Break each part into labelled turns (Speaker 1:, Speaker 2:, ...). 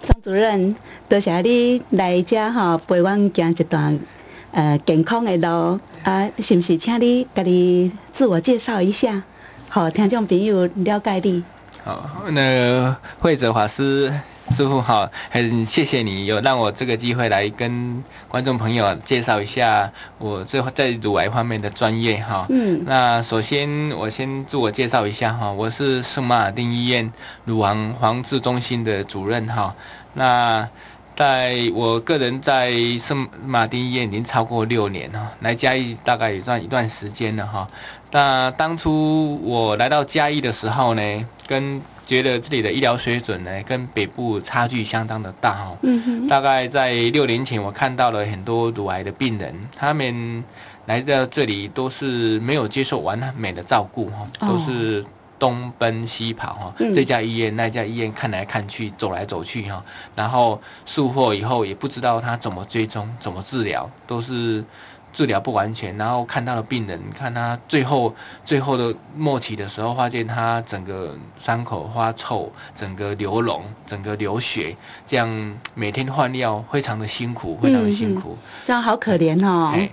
Speaker 1: 张主任，多谢你来遮吼，陪阮行一段健康的路啊，是不是？请你家己自我介绍一下，好，听众朋友了解你。
Speaker 2: 好，那慧哲法师师傅好，很谢谢你有让我这个机会来跟观众朋友介绍一下我这在乳癌方面的专业哈。那首先我先自我介绍一下哈，我是圣马尔定医院乳房防治中心的主任哈。那在我个人在圣马尔定医院已经超过6年哈，来嘉义大概也算一段时间了哈。那当初我来到嘉义的时候呢，觉得这里的医疗水准呢，跟北部差距相当的大哈。大概在6年前，我看到了很多乳癌的病人，他们来到这里都是没有接受完美的照顾哈，都是东奔西跑哈，这家医院那家医院看来看去，走来走去哈，然后术后以后也不知道他怎么追踪、怎么治疗，都是治疗不完全，然后看到了病人，看他最后的末期的时候，发现他整个伤口发臭，整个流脓，整个流血，这样每天换药非常的辛苦，非常的辛苦，
Speaker 1: 这样好可怜哦。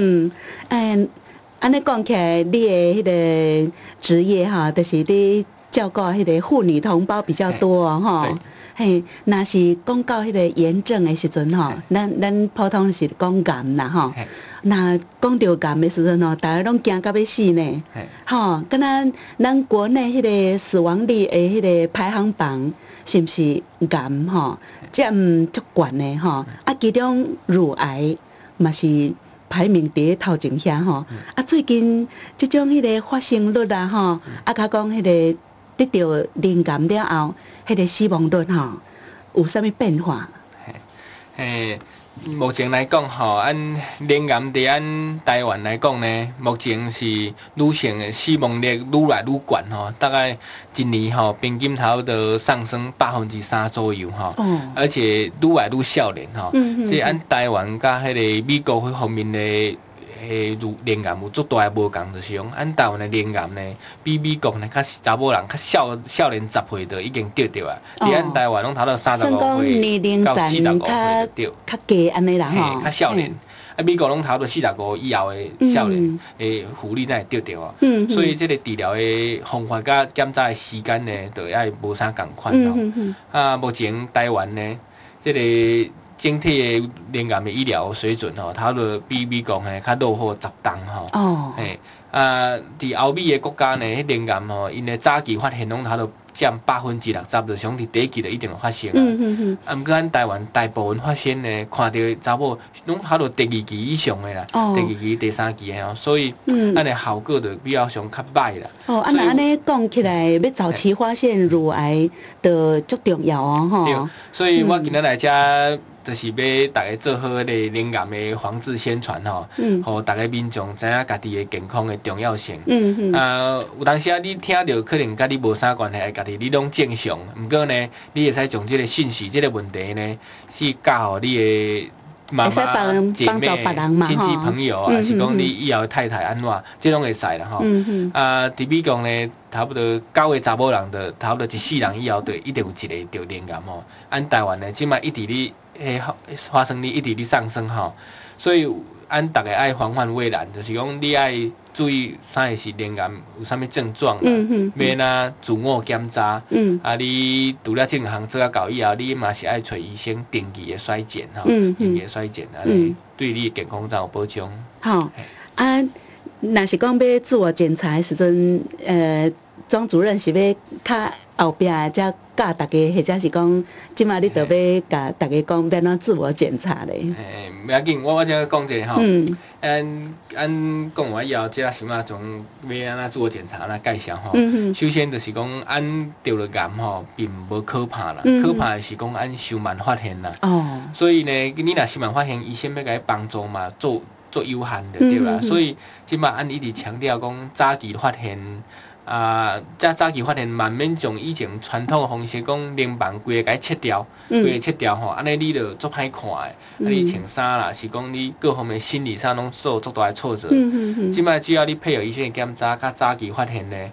Speaker 1: 安尼讲起来，你的迄个职业哈，就是你照顾迄个妇女同胞比较多哦，吼。嘿，若是讲到迄个炎症的时阵吼，咱普通是讲癌啦吼。那讲到癌的时阵吼，大家拢惊到要死呢。吼，敢若咱国内迄个死亡率的迄个排行榜，是不是癌吼占足悬的吼？啊，其中乳癌嘛是排名伫头前遐吼。啊，最近即种迄个发生率啊吼，啊，甲讲迄个得到鳞癌了后，迄个死亡率吼，有啥物变化？
Speaker 2: 目前来讲吼，按鳞癌伫咱台湾来讲呢，目前是女性的死亡率愈来愈悬吼，大概一年吼平均差不多上升3%左右吼，而且愈来愈少年吼，所以按台湾甲迄个美国迄方面的鳞癌有足大的无共，就是讲按台湾的鳞癌呢，比美国呢较查某人较少年10岁就已经得着啊。伫咱台湾拢头到35岁到45岁就得，
Speaker 1: 较低安尼啦吼，
Speaker 2: 较少年。啊，美国拢头到45以后的少年的妇女才会得着啊。所以这个治疗的方法甲检查的时间呢，就要无啥共款咯。啊，目前台湾呢，这个整体的鳞癌的医疗水准吼，它就比美国呢较落后10档吼。伫欧美的国家呢，迄鳞癌吼，因的早期发现拢它就占60%，就像伫第一期就一定有发生啊。毋过咱台湾大部分发现呢，看到查某拢它就第2期以上的啦，第2期、第3期的吼，所以咱的效果就比较上较歹啦。
Speaker 1: 那安尼讲起来，要早期发现乳癌的足重要哦，吼。
Speaker 2: 对，所以我今仔来遮。就是要大家做好迄个鳞癌的防治宣传吼，互大家民众知影家己的健康的重要性。有当时你听到可能甲你无啥关系，家己你拢正常，毋过呢，你会使将这个讯息、这个问题呢，去教互你的妈妈、姐妹、亲戚朋友啊，是讲你以后的太太安怎，这拢会使啦吼。伫美国呢，差不多9个查某人的，差不多一世人以后，就一定有一个得鳞癌吼。按台湾呢，即摆一直咧。发生率一直咧上升吼，所以咱大家爱防范未然，就是讲你爱注意啥是鳞癌有啥物症状啦，要哪自我检查，你除了正行做啊到以后，你嘛是爱找医生定期的衰检吼，定期的衰检安尼对你的健康才有保障。
Speaker 1: 好若是讲要自我检查的时阵，庄主任是要较后壁才教大家，或者是讲，即马你就要甲大家讲要怎自我检查咧？
Speaker 2: 不要紧，我再讲一下吼。咱讲完以后，即想要从要安怎自我检查安怎介绍吼。首先就是讲，咱得了癌吼，并无可怕啦。可怕的是讲，咱伤慢发现啦。所以呢，你若伤慢发现，医生要甲你帮助嘛，做有限就对啦。所以即马咱一直强调讲，早期发现。早期发现，慢免从以前传统的方式讲淋房规个甲伊切掉，吼，安尼你就足歹看的。你穿衫啦，是讲你各方面心理上拢受足大的挫折。即摆只要你配合医生的检查，较早期发现呢，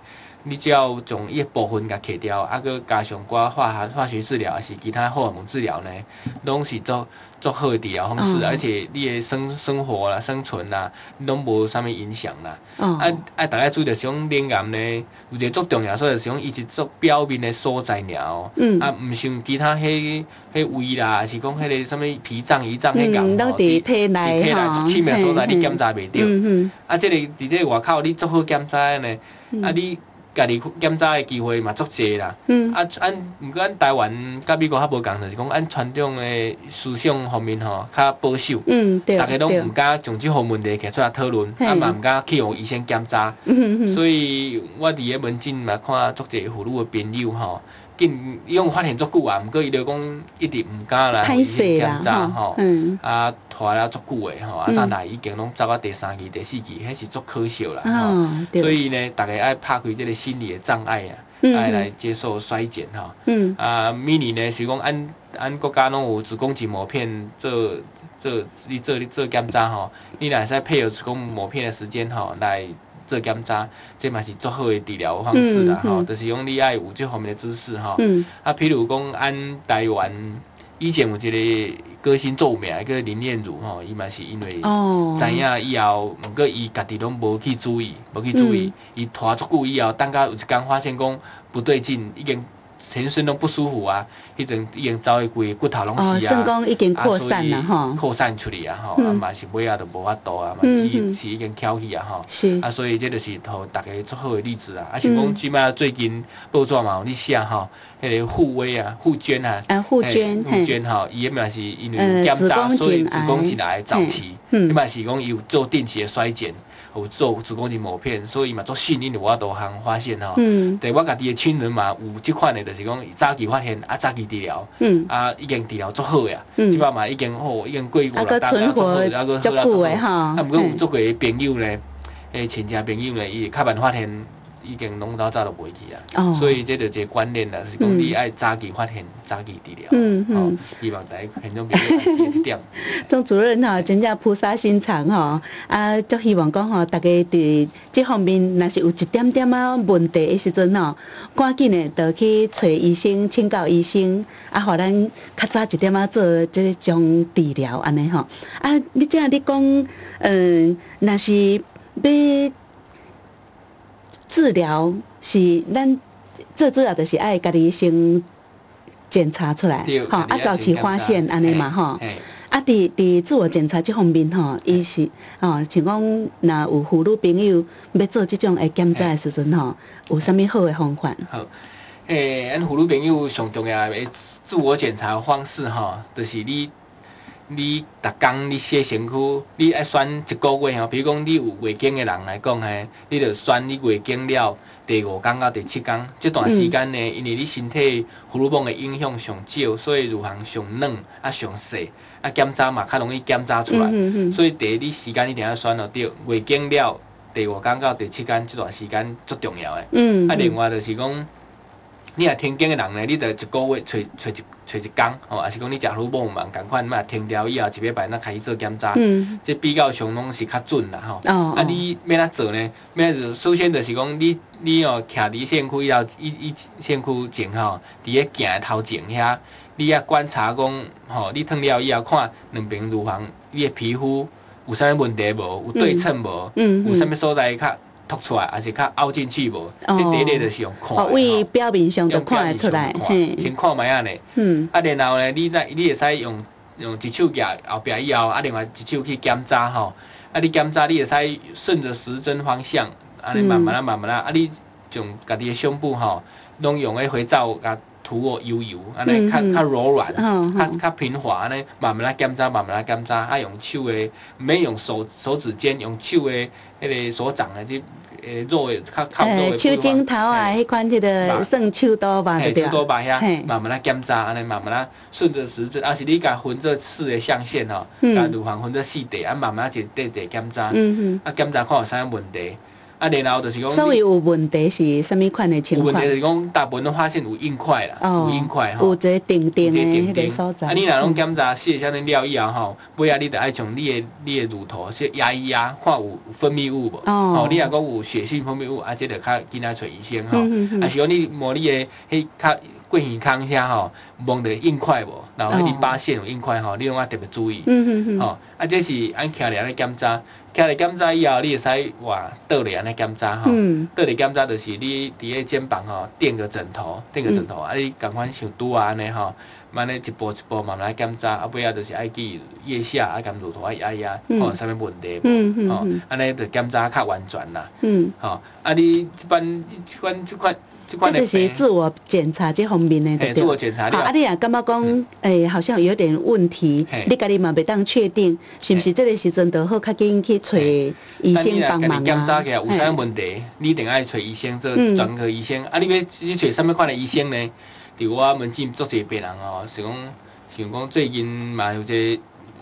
Speaker 2: 你只要从伊部分甲去掉，啊，佮加上寡化学治疗，还是其他荷尔蒙治疗呢，拢是做好的治疗方式，而且你的生活啦、生存啦，拢无啥物影响啦。大家注意着是讲冷癌呢，有一个足重要，所以是讲伊是做表面的所在尔毋像其他迄胃啦，还是讲迄个啥物脾脏、胰脏迄癌
Speaker 1: 拢伫体内
Speaker 2: 足深的所在，你检查袂着。即个伫咧外口你做好检查呢，你家己检查的机会嘛足济啦。毋过咱台湾甲美国较无共，就是讲咱传统的思想方面较保守。大家拢毋敢将即项问题摕出来讨论，嘛毋敢去互医生检查。所以我伫咧门诊嘛看足济妇女的朋友伊用发现足久啊，毋过伊就讲一直毋敢来互医生检查拖了足久的早来已经拢走到第3期、第4期，迄是足可惜啦所以呢，大家爱拍开即个心理的障碍爱来接受衰减明年呢是讲咱国家拢有子宫颈膜片你做检查你若会使配合子宫膜片的时间来做检查，这嘛是足好的治疗方式啦就是讲你爱有这方面的知识譬如讲咱台湾以前有一个歌星做有名叫林燕如伊嘛是因为知影以后，毋过伊家己拢无去注意，伊拖足久以后，等到有一天发现讲不对劲，已经全身都不舒服啊，已经走去规个骨头拢是
Speaker 1: 算讲已经扩散了
Speaker 2: 扩散出去嘛是尾仔就无法度嘛伊是已经翘起
Speaker 1: 是
Speaker 2: 所以这就是互大家足好的例子像讲即摆最近报纸嘛有咧写迄个傅娟傅娟伊嘛是因为有检查，所以子宫颈癌早期，伊嘛是讲伊有做定期的衰减。有做子宫颈膜片，所以嘛做训练有法度通发现但我家己的亲人嘛有即款的，就是讲早期发现早期治疗已经治疗足好呀，即摆嘛已经过5、6
Speaker 1: 存活足久的
Speaker 2: 毋过有足几个朋友呢，亲戚朋友呢，伊较慢发现。已经拢早就袂去所以这就一个观念啦，就是讲你爱早期发现、早期治疗。希望大家听众朋友记这点。
Speaker 1: 钟主任真正菩萨心肠足希望讲大家伫这方面，若是有一点点问题的时阵赶紧的就去找医生，请教医生，互咱较早一点做这种治疗安尼你这样你讲，若是要治疗是咱最主要就是爱家己先检查出来，早期发现安尼嘛伫自我检查这方面伊是像讲若有妇女朋友要做这种检查的时阵有啥物好的方法？
Speaker 2: 好，咱妇女朋友上重要的自我检查方式就是你逐工你洗身躯，你爱选一个月比如讲你有月经的人来讲你就选你月经了第5天到第7天这段时间呢，因为你身体荷尔蒙的影响上少，所以乳房上软上细检查嘛较容易检查出来。所以第一时间一定要选对月经了第5天到第7天这段时间足重要的。另外就是讲。你若停经的人呢，你就一个月找一天还是讲你食荷尔蒙嘛共款，停掉以后1礼拜开始做检查，这比较上拢是较准啦你要怎做呢？首先就是讲你徛伫线区以后，线区前伫咧行的头前遐，你观察讲你烫了以后看两边乳房，你的皮肤有啥物问题无？有对称无？有啥物所在较凸出来，还是较凹进去无？这第一个就是用看
Speaker 1: 为表面上就看得出来，
Speaker 2: 先看卖呢。然后呢，你会使用一手夹后壁以后，另外一手去检查你检查你会使顺着时针方向，安尼慢慢你将家己的胸部拢用肥皂甲涂油，安尼较柔软，较平滑，安尼慢慢检查，用手的，毋免用手指尖，用手的迄个所长的肉的较肉的
Speaker 1: 手指头迄款迄个算手刀吧，对
Speaker 2: 手刀把遐慢慢检查，安尼慢慢顺着时针，是你甲分做4个象限甲乳房分做4块，慢慢一块一块检查，检查看有啥问题。 然后就是讲，
Speaker 1: 所以有问题是什么款的情况？
Speaker 2: 有问题就是讲，大部分都发现有硬块啦，有硬块吼，
Speaker 1: 有一个定定的迄个所在。
Speaker 2: 你若拢检查写啥物料以后吼，尾仔你得爱从你的乳头先压一压，看有分泌物无？哦，你若讲有血性分泌物，这就较紧仔找医生吼。啊是讲你摸你的迄较过耳孔遐吼，摸着硬块无？然后淋巴腺有硬块吼，你拢要特别注意。吼，这是按徛咧安尼检查。徛咧检查以后，你会使话倒咧安尼检查吼。倒咧检查就是你伫个肩膀吼垫个枕头，你共款像拄啊安尼吼，慢慢一步一步慢慢检查，尾仔就是爱去腋下啊，甲乳头压压，看有啥物问题无？吼，安尼就检查较完全啦。吼，你即款。
Speaker 1: 这就是自我检查这方面的，对不对？
Speaker 2: 自我检查。
Speaker 1: 好，你也感觉讲，好像有点问题，你家己嘛袂当确定，是不是这个时阵就好，较紧去找医生帮忙啊？
Speaker 2: 检查起来有啥问题，你一定爱找医生，做专科医生。你要去找什么款的医生呢？伫我门诊足侪病人哦，是讲像讲最近嘛有一个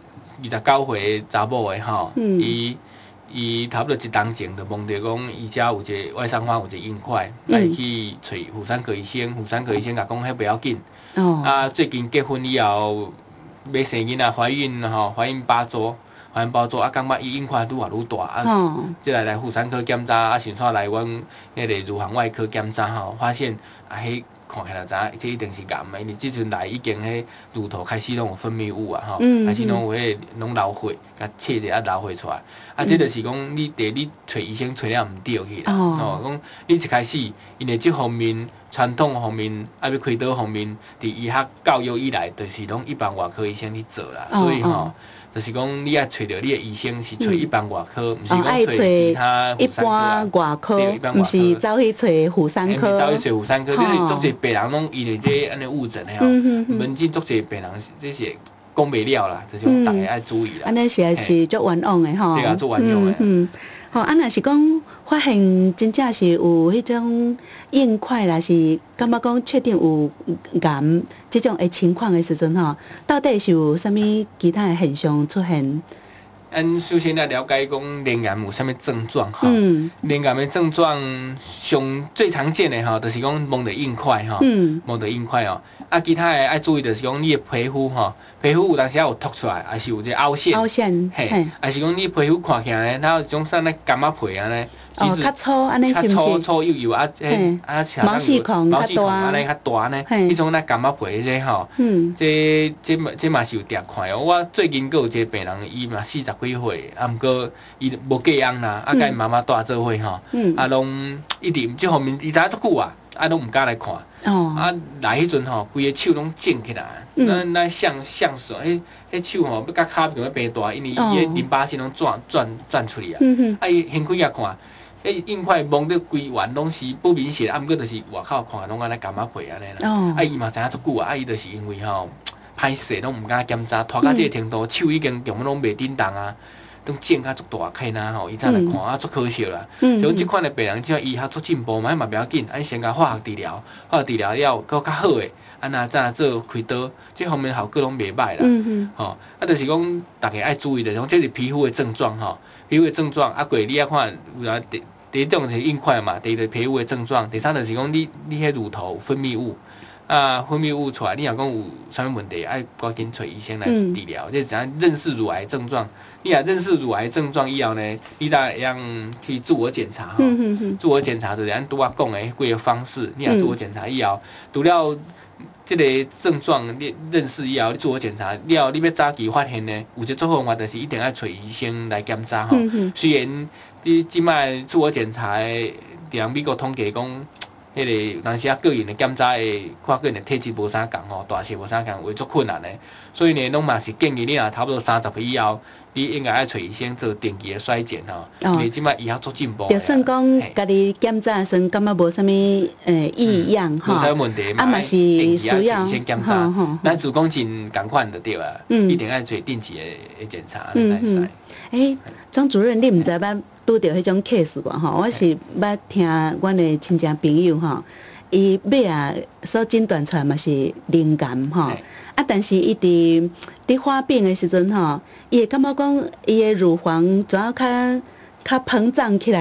Speaker 2: 29岁的查某的吼，伊差不多1冬前就问着讲，伊遮有一个外伤方有一个硬块，来去找妇产科医生。妇产科医生甲讲，迄不要紧。最近结婚以后要生囡仔，怀孕吼，怀孕8周，感觉伊硬块愈来愈大。即来妇产科检查，甚至来阮迄个乳房外科检查吼，发现迄看起来知影，这一定是癌的，因为即阵来已经迄乳头开始拢有分泌物啊，吼，开始拢有迄拢流血，甲切者流血出来。这就是讲你找医生找了毋对去啦。吼，讲你一开始因为即方面传统方面要开刀方面，伫医学教育以来，就是拢一般外科医生去做啦。所以吼，就是讲你要找着你的医生是找一般外科，毋是讲找其他
Speaker 1: 一般外科，毋是走去找妇产科。
Speaker 2: 走去找妇产科，这是足侪病人拢因为这安尼误诊的吼，门诊足侪病人这是讲袂了啦，就是讲大家爱注意啦。
Speaker 1: 安尼是足冤枉的吼。
Speaker 2: 对啊，足冤枉的。
Speaker 1: 吼，若是讲发现真正是有迄种硬块啦，是感觉讲确定有癌这种的情况的时阵吼，到底是有啥物其他的现象出现？
Speaker 2: 首先来了解讲脸癌有啥物症状哈？脸癌的症状最常见的哈，就是讲摸着硬块哈，摸着硬块哦。其他的爱注意就是讲你的皮肤哈，皮肤有当时有凸出来，还是有这凹陷，嘿，还是讲你皮肤看起来呢，它有种像那干嘛皮安尼。
Speaker 1: 较粗安尼是毋是？
Speaker 2: 粗幼啊，
Speaker 1: 毛细孔较大，
Speaker 2: 安尼较大呢。迄种咱感觉皮这吼，这嘛是有定看哦。我最近阁有一个病人，伊嘛40几岁，毋过伊无嫁翁啦，甲因妈妈住做伙吼，拢一直这方面伊知影足久啊，拢毋敢来看。来迄阵吼，规个手拢肿起来，咱像手，迄手吼要甲骹就要变大，因为伊个淋巴腺拢转出去啊。伊掀开看。硬块摸得规圆拢是不明显，毋过就是外口看拢安尼干嘛皮安尼啦。伊嘛知影足久啊，伊就是因为吼歹势拢毋敢检查，拖到这个程度，手已经根本拢袂叮当啊，拢肿甲足大块呐吼，伊才来看足可惜啦。像即款的病人，只要医学足进步，嘛不要紧，先甲化学治疗了，搁较好诶，再做开刀，这方面效果拢袂歹啦。吼，就是讲大家爱注意的，像这是皮肤的症状吼，皮肤的症状过你啊看有啊。第一种是硬块嘛，第二皮肤的症状，第三就是讲你迄乳头分泌物分泌物出来，你若讲有啥物问题，爱赶紧找医生来治疗。这怎样认识乳癌症状？你若认识乳癌症状以后呢，你当然要去自我检查哈。自我检查就是咱拄仔讲的几个方式，你若自我检查以后，除了这个症状你认识以后，你自我检查了，你要早期发现呢，有一个最好方法就是一定要找医生来检查吼。虽然你即摆自我检查的，伫美国统计讲，迄个有当时个人的检查的，看个人的体质无啥共吼，大小无啥共，会足困难的。所以呢，拢嘛是建议你若差不多30岁以后，你应该爱找医生做定期的衰检吼。因为即摆医学足进步。
Speaker 1: 就算讲家己检查时感觉无啥物异样吼，
Speaker 2: 无啥问题嘛是需要先检查。咱子宫颈共款就对啊，一定爱做定期的检查，才使。
Speaker 1: 庄主任，你毋知捌拄着迄种 case 无吼？我是捌听阮的亲戚朋友吼，伊尾啊所诊断出来嘛是鳞癌吼，但是伊伫发病的时阵吼，伊会感觉讲伊的乳房主要较膨胀起来，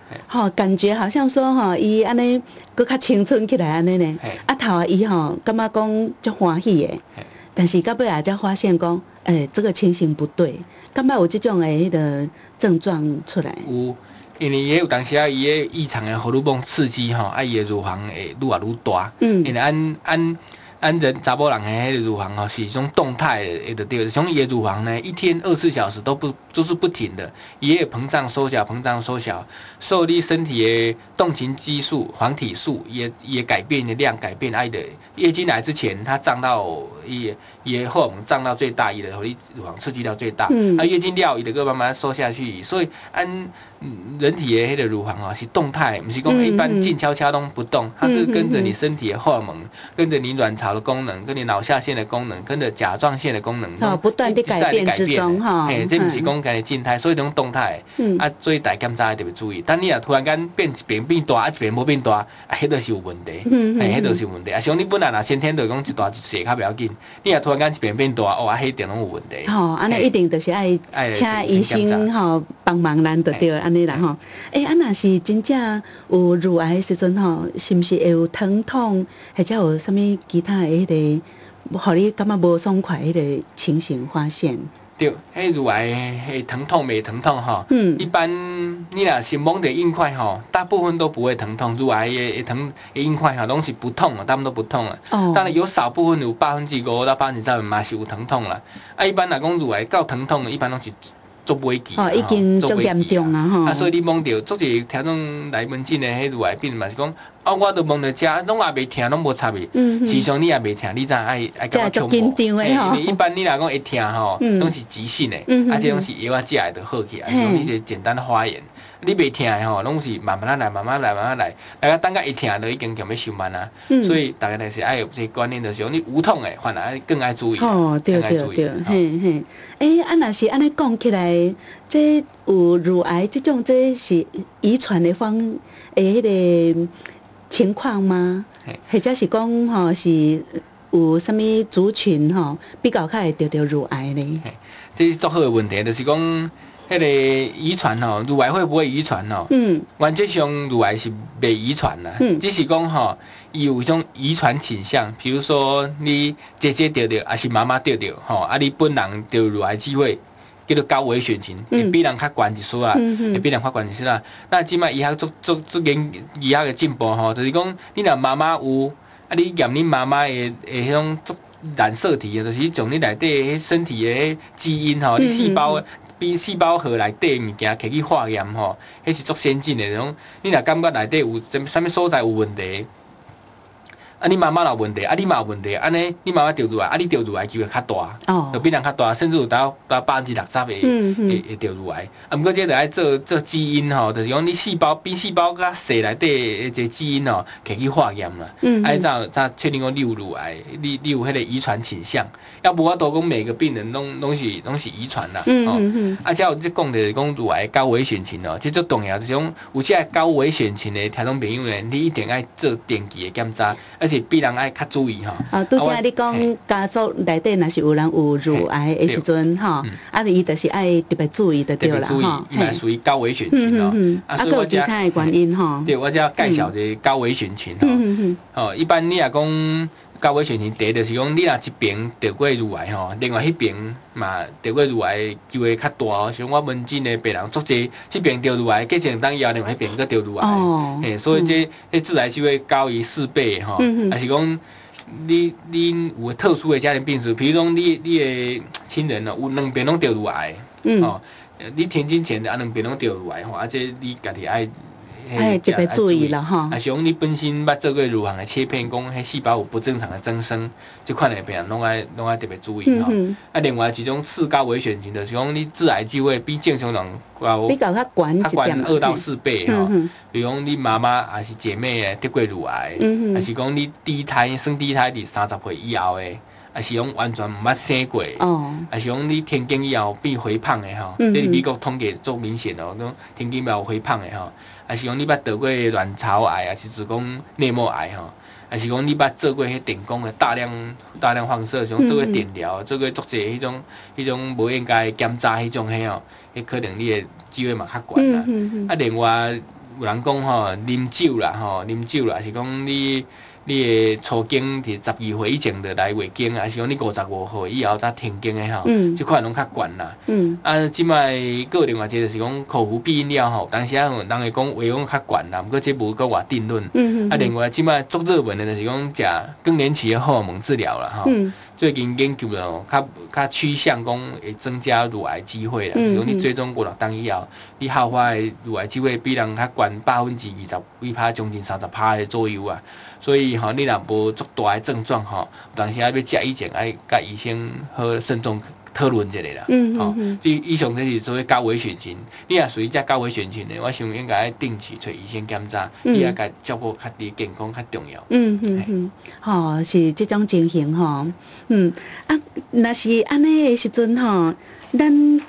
Speaker 1: 吼，感觉好像说吼，伊安尼搁较青春起来安尼呢，啊头啊伊吼，感觉讲足欢喜的，但是到尾啊才发现讲，这个情形不对，感觉有这种的迄个症状出来。
Speaker 2: 有，因为也有当时啊，伊个异常的荷尔蒙刺激吼，啊，伊的乳房会愈来愈大。因为按人查某人的迄个乳房吼是一种动态的，就对。像伊的乳房呢，一天24小时都是不停的，伊也膨胀缩小，膨胀缩小，受你身体的动情激素、黄体素也改变的量改变，爱的月经来之前，它胀到伊荷尔蒙胀到最大，伊的你乳房刺激到最大。月经了，伊就个慢慢缩下去，所以人体的迄个乳房啊是动态，不是讲一般静悄悄都不动，它是跟着你身体的荷尔蒙，跟着你卵巢的功能，跟你脑下腺的功能，跟着甲状腺的功能，
Speaker 1: 不断的改变之中哈。
Speaker 2: 这不是讲干静态，所以种动态。所以大家检查特别注意。但你啊突然间一边变大，一边无变大，迄都是有问题。迄都是有问题。像你本来先天就讲一大细较不要紧，你啊突然间一边变大，迄一定拢有问题。
Speaker 1: 安尼一定就是爱请医生帮忙咱就对，安尼啦吼。若是真正有乳癌的时阵吼，是毋是会有疼痛，或者有啥物其他的迄个，互你感觉无爽快迄个情形发现？
Speaker 2: 对，迄乳癌会疼痛没疼痛哈？一般你若是猛的硬块哈，大部分都不会疼痛。乳癌的硬块哈，拢是不痛的，大部分都不痛了。当然有少部分有5%到3%嘛是有疼痛啦。一般来讲乳癌到疼痛的，一般拢是做袂记。
Speaker 1: 已经足严重啊吼。
Speaker 2: 所以你摸到，足侪听种来门诊的迄乳癌病嘛是讲，我都摸到遮，拢也袂疼，拢无插去。事实上你也袂疼，你怎爱感觉恐怖？因为一般你若讲会疼吼，拢是急性的，这拢是药啊食的就好起来，是讲一些简单的发炎。你袂疼的吼，拢是慢慢来，慢慢来，慢慢来，大家等下一疼就已经强要上班啊。所以大家就是爱有这个观念，就是讲你无痛的，反而更爱注意。
Speaker 1: 对对对，嘿嘿。若是安尼讲起来，这有乳癌这种，这是遗传的迄个情况吗？或者是讲吼是有啥物族群吼比较会得到乳癌呢？
Speaker 2: 这是足好的问题，就是讲。迄个遗传吼，乳癌会不会遗传吼？原则上乳癌是袂遗传啦，只是讲吼，伊有一种遗传倾向，比如说你姐姐得到，还是妈妈得到，吼，你本人得乳癌机会叫做高危险群，会比人较悬一丝啊，会比人较悬一丝啊。那即摆医学做医学的进步吼，就是讲你若妈妈有，你验你妈妈的迄种染色体，就是从你内底身体的基因吼，你细胞。比细胞核内底物件摕去化验吼，迄是足先进的。种你若感觉内底有啥物所在有问题，你妈妈有问题，你嘛有问题，安尼你妈妈得乳癌，你得乳癌机会较大，就比人较大，甚至有到60%会得乳癌。毋过这就爱做基因吼，就是讲你比细胞较细内底这基因吼，摕去化验啦。才确定讲你有乳癌，你有迄个遗传倾向。要不我都讲每个病人拢是遗传啦。且有即讲就是讲乳癌高危险群哦，这最重要就是讲有些高危险群的听众朋友呢，你一定爱做定期的检查。而且必然爱较注意吼。
Speaker 1: 拄则你讲家族内底若是有人有乳癌的时阵吼，伊就是爱特别注意的对啦吼。
Speaker 2: 伊嘛属于高危险群哦。
Speaker 1: 所以有其他的原因吼。
Speaker 2: 对，我只要介绍一个高危险群吼。一般你若讲高危险群，第一就是讲你若一边得过乳癌吼，另外迄边嘛得过乳癌机会较大哦。像我门诊的病人足济，这边得乳癌，过一当以后，另外迄边佫得乳癌。所以这致癌机会高于4倍吼。还是讲你有特殊的家庭病史，比如讲你的亲人哦，有2边拢得乳癌，你停经前2边拢得乳癌吼，这你家己爱
Speaker 1: 特别注意了哈。
Speaker 2: 是讲你本身捌做过乳房的切片，讲迄细胞有不正常的增生，这款的病人拢爱特别注意吼。另外一种次高危险群，就是讲你致癌机会比正常人高，
Speaker 1: 比较悬一点
Speaker 2: 2到4倍吼。比如讲你妈妈还是姐妹得过乳癌，还是讲你生第一胎伫30岁以后的。还是讲完全毋捌生过，还是讲你天经以后变肥胖的吼，这是美国统计足明显哦，讲天经以后肥胖的吼，还是讲你捌得过卵巢癌，还是子宫内膜癌吼，还是讲你捌做过迄电工的大量放射，像做过电疗，做过足济迄种无应该检查迄种迄哦，迄可能你的机会嘛较悬啦。另外有人讲吼，啉酒啦吼，啉酒啦是讲你的初经是12岁以前就来月经，还是讲你55岁以后才停经的吼，即款拢较悬啦。即摆个另外一个就是讲口服避孕药吼，当时啊人会讲话讲较悬啦，毋过这无搁偌定论。另外即摆足热门的就是讲食更年期的荷尔蒙治疗啦吼。最近研究了较趋向讲会增加乳癌机会啦。比如你追踪过6档以后，你好发的乳癌机会比人较悬20%，将近30%的左右啊。所以吼，你若无足大的症状吼，有当时要食以前爱甲医生好慎重讨论一下啦。以上这是所谓高危险群，你若属于这高危险群的，我想应该定期找医生检查，你也该照顾家己健康较重要。
Speaker 1: 吼，是这种情形吼。若是安尼的时阵吼，咱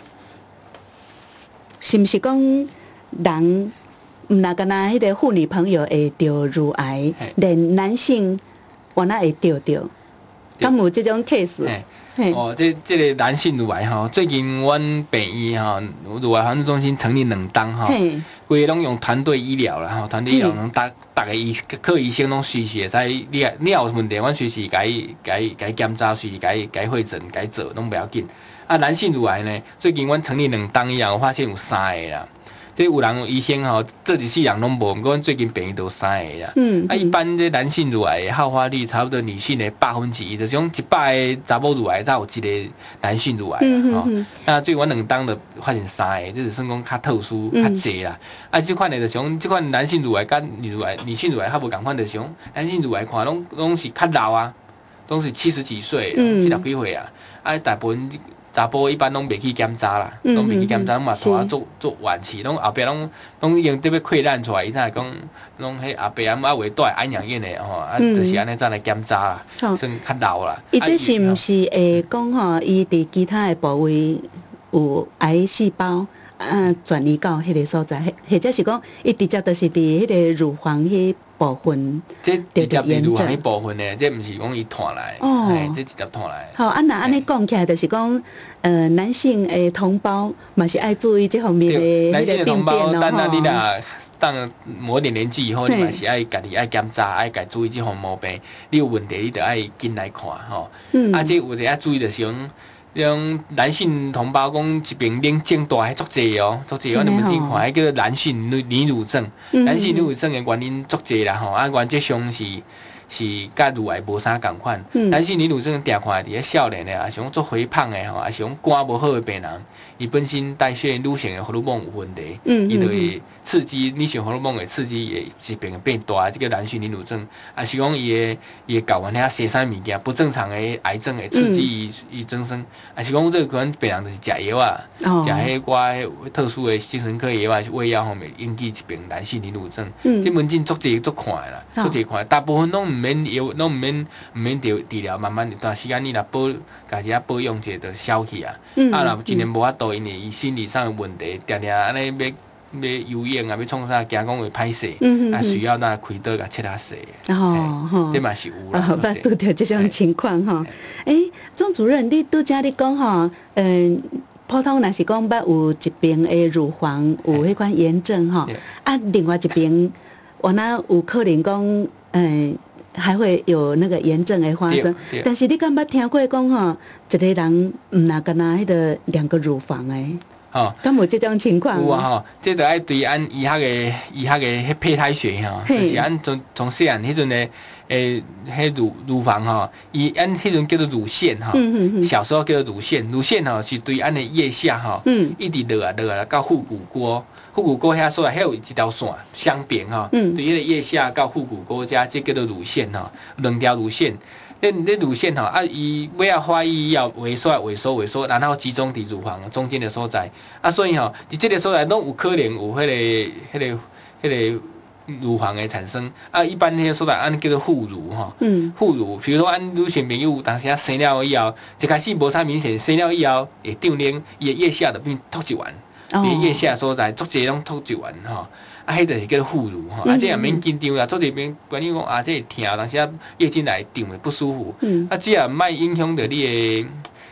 Speaker 1: 是毋是讲人？若干那迄个妇女朋友会得乳癌，连男性原来会得着，敢有这种 case？
Speaker 2: 这个男性乳癌吼，最近阮病院吼乳癌防治中心成立2档吼，规个拢用团队医疗啦吼，团队医疗拢逐个科医生拢随时会使，你有问题，阮随时甲伊检查，随时甲伊会诊，甲伊做拢不要紧。男性乳癌呢，最近阮成立2档以后，我发现有3个啦。这有人有医生吼，这一世人拢无，毋过阮最近病院都有3个啦。一般这男性乳癌的好发率差不多女性的1%，就是讲100个查某乳癌才有1个男性乳癌吼。那最近阮2档就发现3个，就是算讲较特殊、较济啦。这款的就是讲，这款男性乳癌甲女性乳癌较无共款，就是讲男性乳癌看拢是较老啊，拢是70几岁，70几岁啊。大部分查甫一般拢袂去检查啦，拢袂去检查，拢嘛拖啊做晚期，拢后壁拢已经特别溃烂出来，伊才会讲，拢迄后壁啊袂带安养院的吼，就是安尼再来检查啦，算较老啦。
Speaker 1: 伊这是毋是会讲吼，伊伫其他的部位有癌细胞转移到迄个所在，或者是讲伊直接就是伫迄个乳房迄部分，
Speaker 2: 这直接伫乳房迄部分呢，这毋是讲伊传来，这直接传来。
Speaker 1: 好，若安尼讲起来，就是讲，男性的同胞嘛是爱注意这方面的
Speaker 2: 男性的同胞，等你若当某点年纪以后，你嘛是爱家己爱检查，爱家注意这项毛病。你有问题，你就爱紧来看吼。这有一个要注意就是讲。种男性同胞讲一边冷症大还足济哦，足济。我哋问题看，迄叫做男性女乳症。男性女乳症的原因足济啦吼，原则上是甲乳癌无啥共款。男性女乳症定看伫咧少年的，也是讲做肥胖的吼，也是讲肝无好的病人，伊本身代谢女性的荷尔蒙有问题，伊就会刺激女性荷尔蒙会刺激伊的疾病会变大，这个男性女乳症，也是讲伊的睾丸遐生啥物件不正常的癌症会刺激伊增生，也是讲这个可能病人就是食药啊，食迄寡特殊的精神科药啊、胃药方面引起疾病，男性女乳症，这门诊足济足看的啦，足济看，大部分拢毋免药，拢毋免治疗，慢慢一段时间你若家己保养者就消去啊。若真然无法度，因为伊心理上的问题，定定安尼要游泳啊，要创啥，惊讲会歹势，需要那开刀甲切下势。这嘛是有啦。
Speaker 1: 捌拄着这种情况吼。庄主任，你拄则你讲吼，普通若是讲捌有一边的乳房有迄款炎症吼，另外一边我那有可能讲，还会有那个炎症的发生。但是你敢捌听过讲吼，一个人毋若干那迄个2个乳房诶？敢有这种情况？
Speaker 2: 有啊吼，这就爱对按医学的迄胚胎学吼，就是按从细汉迄阵的迄乳房吼，伊按迄阵叫做乳腺吼，小时候叫做乳腺，乳腺吼是对按的腋下吼，一直落啊到腹股沟。腹股沟遐所在，遐有一条线相边吼，对迄个腋下到腹股沟遮，这叫做乳腺吼，2条乳腺。那乳腺吼，伊要发育要萎缩，然后集中伫乳房中间的所在。所以吼，伫这个所在拢有可能有迄个乳房的产生。一般迄个所在按叫做副乳吼，副乳，比如说按女性朋友当时生了以后，一开始无啥明显，生了以后会长脸，伊的腋下就变凸一丸，伫腋下所在足济拢凸一丸吼。迄就是叫做副乳吼，这也免紧张啦。做这边关于讲这会痛，当时月经来长会不舒服。这也毋莫影响到你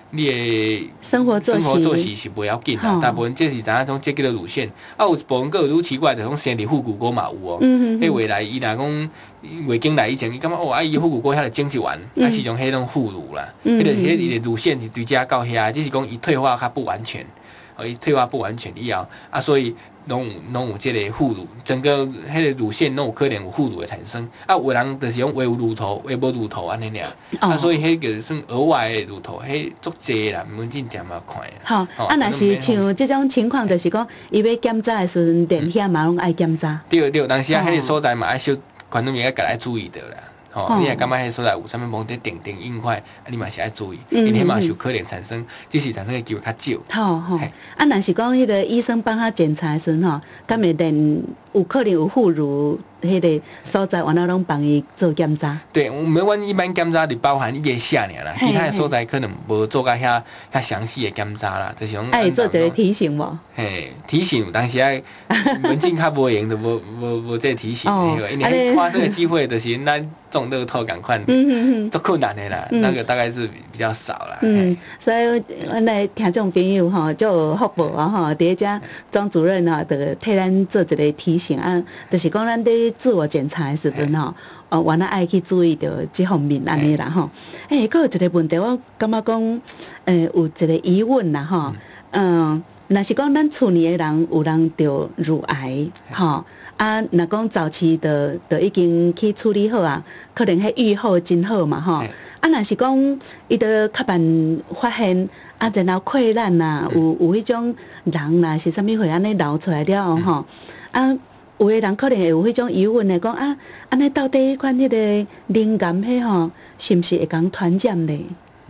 Speaker 2: 你的
Speaker 1: 生活作息
Speaker 2: 是不要紧啦，大部分这是咱种这叫做乳腺，有一部分个愈奇怪，就种生理腹股沟嘛有哦。迄未来伊若讲月经来以前，伊感觉哦，伊腹股沟遐个整一完，是种迄种副乳啦，迄个迄伊的乳腺是对遮到遐，只是讲伊退化较不完全，伊退化不完全以后所以。拢有这个副乳，整个迄个乳腺拢有可能有副乳的产生。有人就是用微有乳头、微无乳头安尼尔。所以迄个算额外的乳头，迄足济啦，门诊店嘛看
Speaker 1: 的。好，若是像这种情况，就是讲伊要检查的时阵，连遐嘛拢爱检查。
Speaker 2: 对，当时迄个所在嘛爱小，观众也爱注意的啦。你也感觉迄所在有啥物问题定硬块，你嘛是爱注意，因为嘛是有可能产生，只是产生的机会较少。
Speaker 1: 好，若是讲迄个医生帮他检查的时阵敢会连有可能有副乳迄个所在，完了拢帮伊做检查。
Speaker 2: 对，阮一般检查就包含伊个下尔啦，其他的所在可能无做到遐详细的检查啦，就是讲。
Speaker 1: 做一个提醒无？
Speaker 2: 提醒，当时门诊较无用，就无这提醒，因为发生的机会就是咱中乐透共款，足困难的啦，那个大概是比较少啦。
Speaker 1: 所以阮来听众朋友就有福报伫遮庄主任就替咱做一个提醒就是讲咱伫自我检查的时阵原来爱去注意到这方面安尼啦还有一个问题，我感觉讲有一个疑问啦若是讲咱厝里的人有人得乳癌若讲早期的已经去处理好可能迄预后真好嘛若是讲伊得较慢发现然后溃烂有迄种人是啥物会安尼流出来了有的人可能会有迄种疑问的，讲安尼到底迄款迄个灵感迄是毋是会讲传染咧？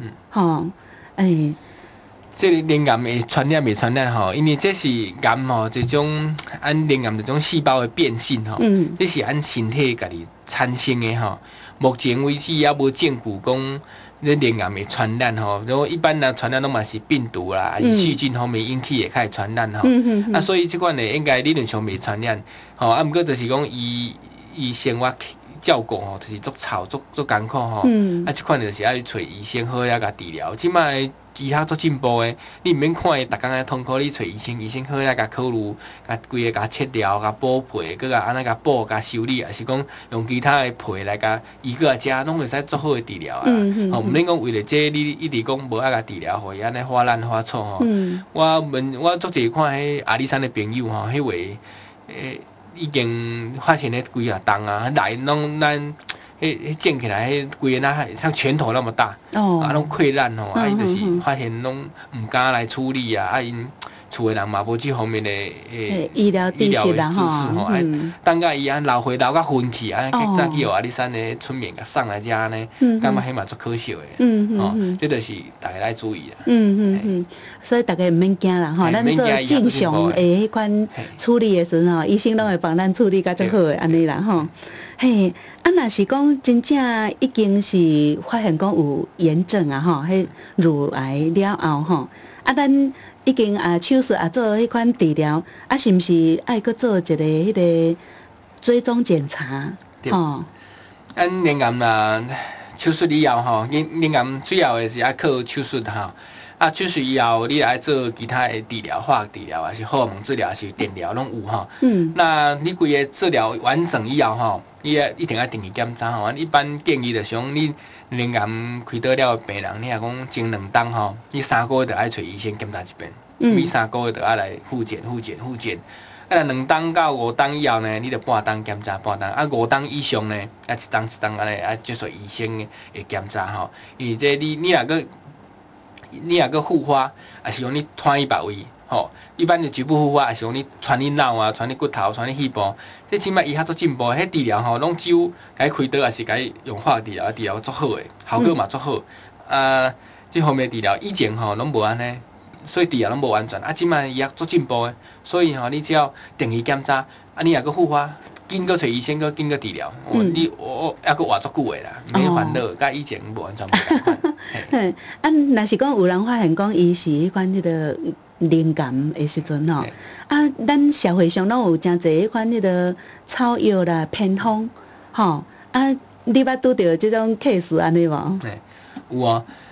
Speaker 2: 这个灵癌会传染未传染因为这是癌这种灵癌这种细胞的变性这是身体家己产生的目前为止也无证据讲这灵癌会传染然后一般人传染拢嘛是病毒啦，还是细菌方面引起的开始传染所以这款的应该理论上未传染不过就是讲伊生活照顾就是足吵足艰苦这款就是要找医生好甲治疗，即摆医学足进步的，你毋免看伊逐工痛苦，你找医生好甲考虑，甲规个甲切掉，甲补皮，佮甲安尼甲补甲修理，还是讲用其他的皮来甲医个食，拢会使足好的治疗毋免讲为了这你一直讲无甲治疗，互伊安尼发烂发错我足济看迄阿里山的朋友迄位已经发现咧规下洞内拢咱。溅起来，规个像拳头那么大，拢溃烂伊就是发现拢唔敢来处理因厝的人嘛无这方面的
Speaker 1: 医疗知识啦
Speaker 2: 等甲伊流血流甲昏去再去阿里山的村民甲送来遮呢，感觉迄嘛足可惜的这就是大家来注意啦。
Speaker 1: 所以大家毋免惊啦咱做正常的迄款处理的时候医生拢会帮咱处理甲足好的安尼啦若是讲真正已经是发现讲有炎症迄乳癌了后咱已经手术做迄款治疗是毋是爱搁做一个迄个追踪检查
Speaker 2: 灵癌啦，手术以后灵癌主要的是要靠手术手术以后你来做其他的治疗，化学治疗还是荷尔蒙治疗还是电疗拢有那你规个治疗完整以后你一定要定期检查一般建议就是讲你灵癌开刀了的病人，你若讲前2冬你3个月就爱找医生检查一遍，每3个月就爱来复检。若2冬到5冬以后呢，你就半冬检查半冬，5冬以上呢，1冬安尼接受医生的检查因为这你若个复发，还是讲你传去别位一般的局部复发，还是讲你传你脑传你骨头，传你细胞，这起码医学都进步，迄治疗拢只有该开刀，还是该用化学治疗，治疗足好的，效果嘛足好这方面治疗以前拢无安尼，所以治疗拢无完全即摆医学足进步的，所以你只要定期检查你若个复发，紧个找医生，个紧个治疗你还佫活足久的啦，免烦恼，甲以前无完全无同款
Speaker 1: 若是讲有人发现讲伊是迄款迄个灵感的时阵咱社会上拢有真侪迄款迄个草药啦、偏方你捌拄着这种 case 安尼无？
Speaker 2: 有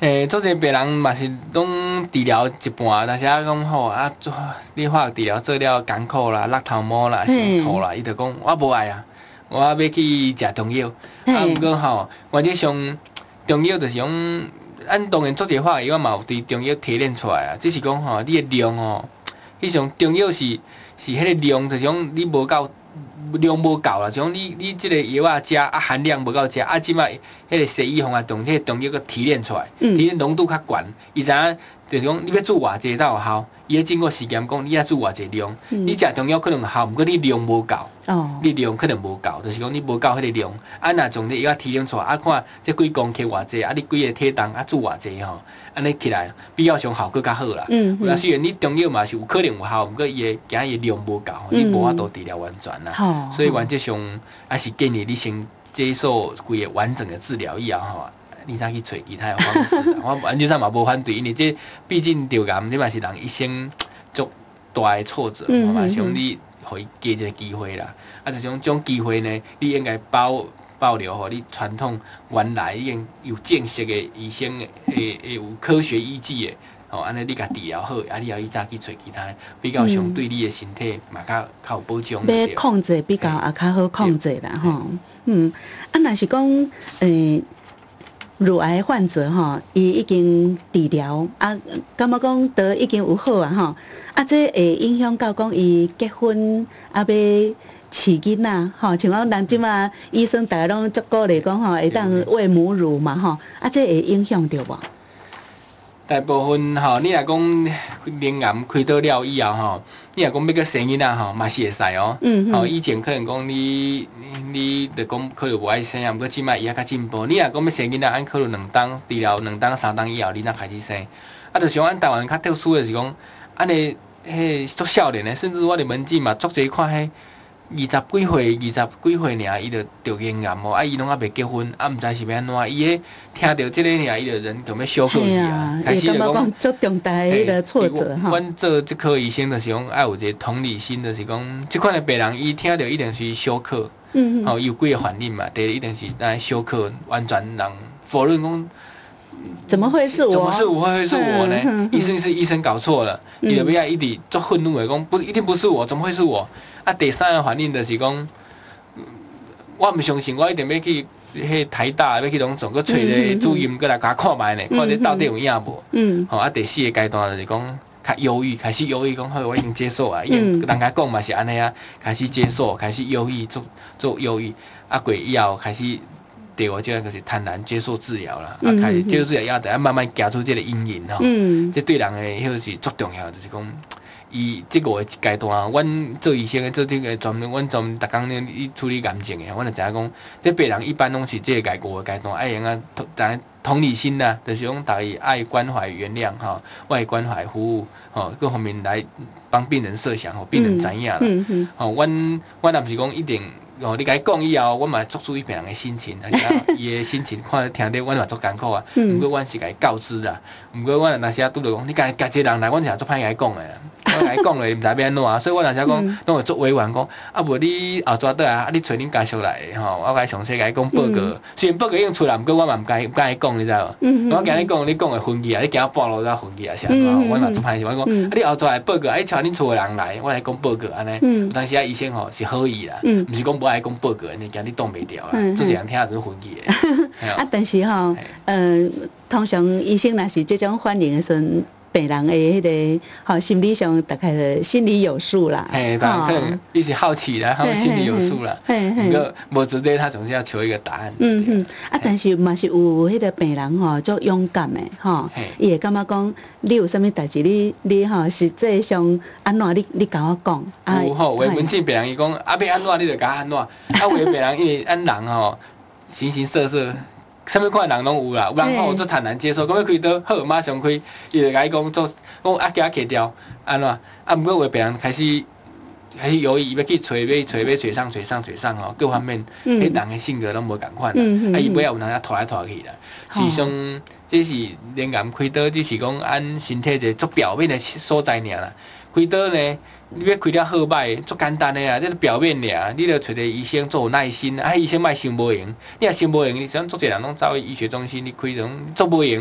Speaker 2: 做者病人嘛是拢治疗一半，但是讲吼做你化学治疗做了艰苦啦、落头毛啦、伤吐啦，伊就讲我无爱啊，我要去食中药。毋过吼，原则上中药就是讲，咱当然做者化学药嘛有伫中药提炼出来啊，只是讲吼，你的量吼，迄种中药是迄个量，就是讲你无够。量无够啦，就讲你即个药啊食含量无够食即摆迄个西医方啊，用迄个中药个提炼出来，提炼浓度较悬，伊知影就是讲你要煮偌济才有效，伊咧经过实验讲你要煮偌济量，你食中药可能有效，毋过你量无够，你量可能无够，就是讲你无够迄个量，若从你药啊提炼出来，看这几公克偌济，你几个体重煮偌济吼。安尼起来比较上效果较好啦。虽然你中药嘛是有可能有效，毋过伊的惊伊量无够，你无法度治疗完全啦。所以原则上还是建议你先接受规个完整的治疗以后吼，你才去找其他的方式啦。我原则上嘛无反对，因为这毕竟着癌，这嘛是人一生足大的挫折，我嘛想你互伊加一个机会啦。就像这种机会呢，你应该保留吼，你传统原来已经有正式的医生会有科学依据的，吼，安尼你甲治疗好，你后再去找其他比较相对你的身体嘛较有保障。
Speaker 1: 要控制比较较好控制啦，吼。若是讲乳癌患者吼，伊已经治疗感觉讲得已经有好啊，吼，这会影响到讲伊结婚要饲囡仔，吼，像讲咱即马医生大家拢足鼓励讲吼，会当喂母乳嘛，吼，这会影响到无？
Speaker 2: 大部分吼，你若讲咽癌开刀了以后吼，你若讲要个生囡仔吼，嘛是会使哦。吼，以前可能讲你着讲可能无爱生啊，毋过即摆伊较进步。你若讲要生囡仔，按可能2档治疗2档3档以后，你才开始生。就像咱台湾较特殊的是讲，安尼足少年的，甚至我伫门诊嘛，足侪看迄。20几岁尔，伊就咽癌哦，伊拢还袂结婚，毋知是要安怎，伊听到即个尔，伊就人就要小可去啊，开始就讲
Speaker 1: 足重大迄个挫折哈。
Speaker 2: 阮做即科医生就是讲，爱有一个同理心，就是讲，即款的病人，伊听到一定是小可，吼，有几个反应嘛，第一一定是小可，完全人否认讲。
Speaker 1: 怎么会是我？
Speaker 2: 怎么是会是我呢？医生搞错了，伊就要一直做愤怒的讲，不一定不是我，怎么会是我？第三个反应就是讲，我毋相信，我一定要去迄台大，要去拢总，佮找个主任过来甲我看卖呢，看你到底有影无？吼，第四个阶段就是讲，较忧郁，开始忧郁，讲好，我已经接受啊，已经人家讲嘛是安尼啊，开始接受，开始忧郁，做忧郁，过以后开始。第二种就是坦然接受治疗啦，开始接受治疗以后，得慢慢走出这个阴影吼。这对人诶，迄个是足重要，就是讲。伊即5个阶段，阮做医生诶，做这个专门，阮专门逐工咧处理癌症诶，阮就知影讲，这病人一般拢是这个5个阶段，爱用同理心啦，就是讲大家爱关怀、原谅吼，爱关怀、服务吼，各方面来帮病人设想吼，病人知影啦。吼，阮也毋是讲一定。哦，你甲伊讲以后，阮嘛足注意病人的心情，而且伊的心情看听着，阮嘛足艰苦啊。毋过阮是甲伊告知啦，毋过阮若时啊拄着讲，你甲一个人来，阮是足歹甲伊讲诶。我甲伊讲咧，毋知要安怎啊，所以我若时讲，拢会足委婉讲，无你后抓倒啊，你找恁家属来吼，我甲伊详细甲伊讲报告。虽然报告已经出来，毋过我嘛毋甲伊讲，你知无？我惊你讲，你讲会分去啊，你惊我半路才分去啊，是安怎？我嘛足歹势，我讲，你后抓来报告，请恁厝诶人来，我来讲报告安尼。有当时医生吼是好意啦，毋是讲无爱讲报告，安尼惊你挡袂牢啦，做一人听就分去诶。
Speaker 1: 但是吼，通常医生若是这种反应诶时阵。病人的迄个心理上大概心里有数啦。
Speaker 2: 嘿，可能一直好奇啦，他们心里有数啦。不过无直接，他总是要求一个答案。
Speaker 1: 但是嘛是有迄个病人吼，足勇敢的吼，伊会感觉讲，你有啥物代志，你吼实际上安怎，你甲我讲。
Speaker 2: 有吼，有文静病人伊讲，要安怎你就甲安怎。有的病人因为咱人吼，形形色色。啥物款人拢有啦，有人吼做坦然接受，讲要开刀好，马上开，伊就甲伊讲做，讲叫去掉，安怎？毋过有的病人开始犹豫，伊要去找上吼，各方面，迄人的性格拢无共款啦。伊尾仔有人拖来拖去啦。事实上，这是咽癌开刀，只是讲按身体一个足表面的所在尔啦。开刀呢，你要开了好歹，足简单的啊，这是表面尔，你着找个医生做有耐心，医生莫伤无闲。你若伤无闲，像足侪人拢走去医学中心，你开刀足无闲，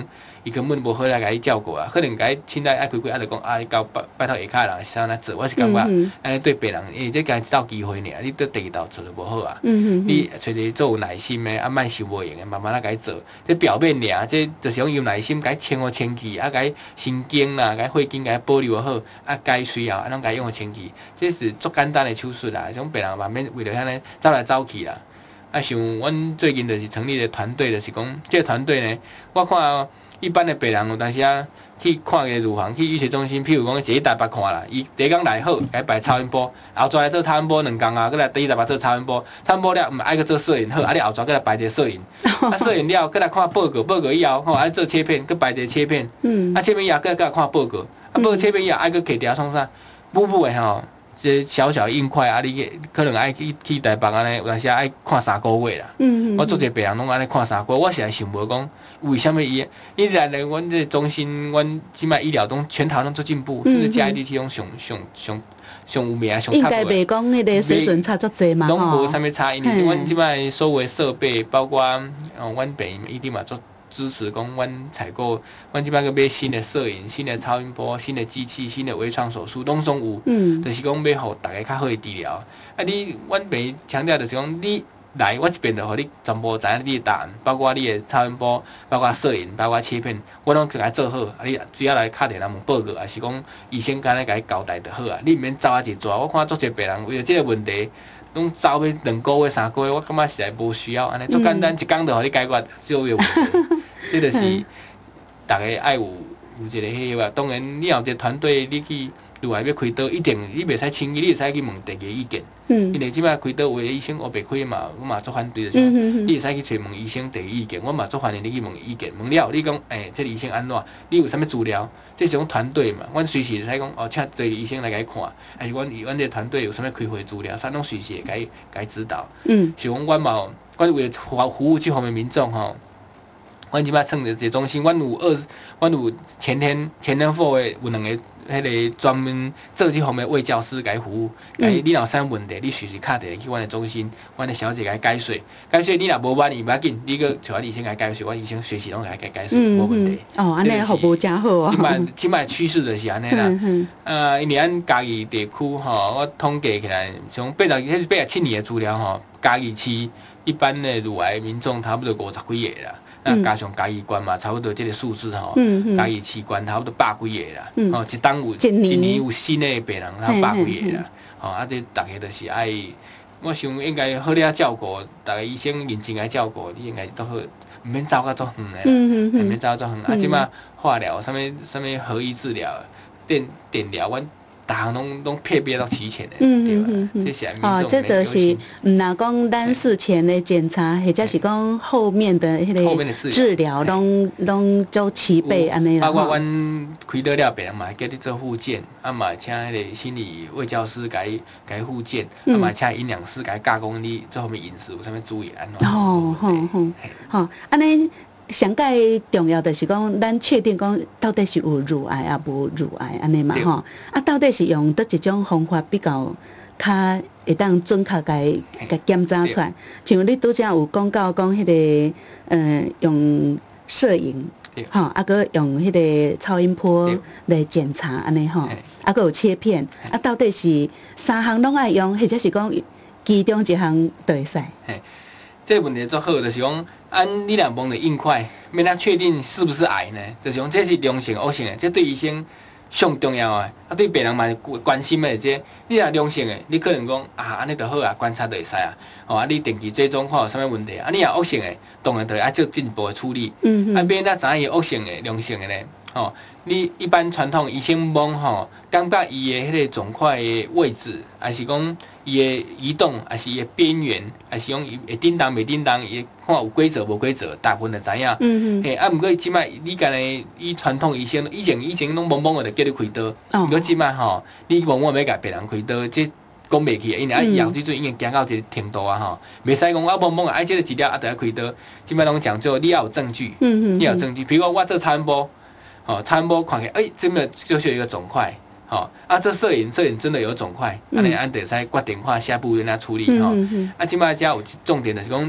Speaker 2: 伊根本无好来甲伊照顾啊，可能甲伊凊彩爱开开，就讲啊，你交拜托下骹人是安怎做，我是感觉安尼对别人，这甲一道机会尔，你对第二道做就无好啊。你找一个做有耐心的，莫想无用的，慢慢甲伊做。这表面尔，这就是讲有耐心，甲伊清好清气，甲伊神经啦，甲伊血经甲伊保留好，甲伊需要，拢甲伊用清气，这是足简单的手术啦。种别人嘛免为了遐尼走来走去啦。像阮最近就是成立的团队，就是讲这个团队呢，我看一般的病人有当时去看个乳房，去医学中心，譬如讲坐去台北看啦，伊第一工来好，甲伊排超音波，后转来做超音波2工啊，搁来第一台北做超音波，超音波了，爱去做摄影好，你后转搁来排一个摄影，摄影了，搁来看报告，报告以后吼爱做切片，搁排一个切片，切片以后搁来看报告，报告切片以后爱搁摕条创啥，母的吼。这小小硬块啊，你可能爱去台北安尼，有当时爱看3个月啦。我做一个病人拢安尼看3个月，我实在想无讲为什么伊来咧，阮这中心，阮即摆医疗拢全台拢做进步，甚至加 IDT 拢上有名上 top 的。
Speaker 1: 应该袂讲迄个水准差足济嘛，
Speaker 2: 拢无啥物差，因为阮即摆所有的设备，包括阮病一定嘛做。支持讲，阮采购，阮即摆个买新的摄影、新的超音波、新的机器、新的微创手术，拢总有。就是讲要互大家较好的治疗。阮病强调就是讲，你来，我这边就互你全部知影你的答案，包括你的超音波，包括摄影，包括切片，我拢甲伊做好。你只要来敲电话问报告，还是讲医生干咧甲伊交代就好啊。你毋免走一逝。我看足侪病人为了即个问题。拢走要2个月、3个月，我感觉实在无需要，安尼足简单，一工就互你解决所有问题。这就是大家爱有一个迄个。当然，你有一个团队，你去如外要开刀，一定你袂使轻易，你会使去问第二个意见。因为即摆开刀有的医生学袂开嘛，我嘛足反对的。你会使去找问医生第二意见，我嘛足欢迎你去问意见。问了，你讲这个医生安怎？你有啥物资料？这是种团队嘛，阮随时会使讲请对医生来甲伊看，还是阮这个团队有啥物开会资料，啥拢随时会甲伊指导。像阮嘛，阮为了服务这方面民众吼。阮即摆创一个中心，阮有前天后的有2个迄个专门做这方面卫教师甲伊服务，你若有啥问题，你随时敲电话去阮的中心，阮的小姐甲伊解说。解说你若无满意，无要紧，你搁找阮医生甲伊解说，阮医生随时拢甲伊解说，无问题。
Speaker 1: 安尼服务真好哦。
Speaker 2: 即摆趋势就是安尼啦。因为咱嘉义地区吼，我统计起来，从87年的资料吼，嘉义市一般的乳癌民众差不多50几个啦。那加上嘉义县嘛，差不多这个数字吼，嘉义市县差不多100几个啦。一当有一年有新的病人，然后100几个啦。这大家就是爱，我想应该好了照顾，大家医生认真来照顾，你应该都好，毋免走到足远的啦，毋免走到足远。即摆化疗，啥物合一治疗、电疗，阮。逐项拢配备到齐全的，对吧？这些民众
Speaker 1: 这就是毋若讲咱事前的检查，或者是讲后面的迄个治疗，拢做齐备安尼啦。
Speaker 2: 包括阮开刀了病人嘛，叫你做复健，嘛请迄个心理卫教师甲伊复健，嘛请营养师甲伊教讲你这方面饮食有啥物注意安怎。
Speaker 1: 安尼。上介重要的是讲，咱确定讲到底是有乳癌啊，无乳癌安尼嘛吼。到底是用倒一种方法比较会当准确甲检查出来？像你拄则有讲到讲迄个用摄影，搁用迄个超音波来检查安尼吼，搁有切片，到底是3项拢爱用，或者是讲其中一项就会使？
Speaker 2: 这个问题做好，就是讲，你若摸着硬块，要咱确定是不是癌呢？就是讲，这是良性恶性的，这对医生上重要的。对病人嘛关心的这，你若良性的，你可能讲安尼就好啊，观察就会使啊。你定期追踪看有啥物问题。你若恶性的，当然就要做进一步的处理。免咱知影伊恶性的、良性的呢？你一般传统医生摸感觉伊的迄个肿块的位置，还是讲伊的移动，还是伊的边缘，还是讲伊会叮当袂叮当，伊看有规则无规则，大部分就知影。毋过即摆你干咧，以传统医生以前拢懵的就叫你开刀，毋过即摆你懵要甲别人开刀，这讲袂起，因为药水准已经行到一个程度啊袂使讲懵这个治疗就要开刀，即摆拢讲究你要有证据，你要有证据，比如我做超音波。超音波看起来，真的就是有一个肿块，这摄影真的有肿块，安尼就使决定看下步要怎处理，即摆遮有重点就是讲，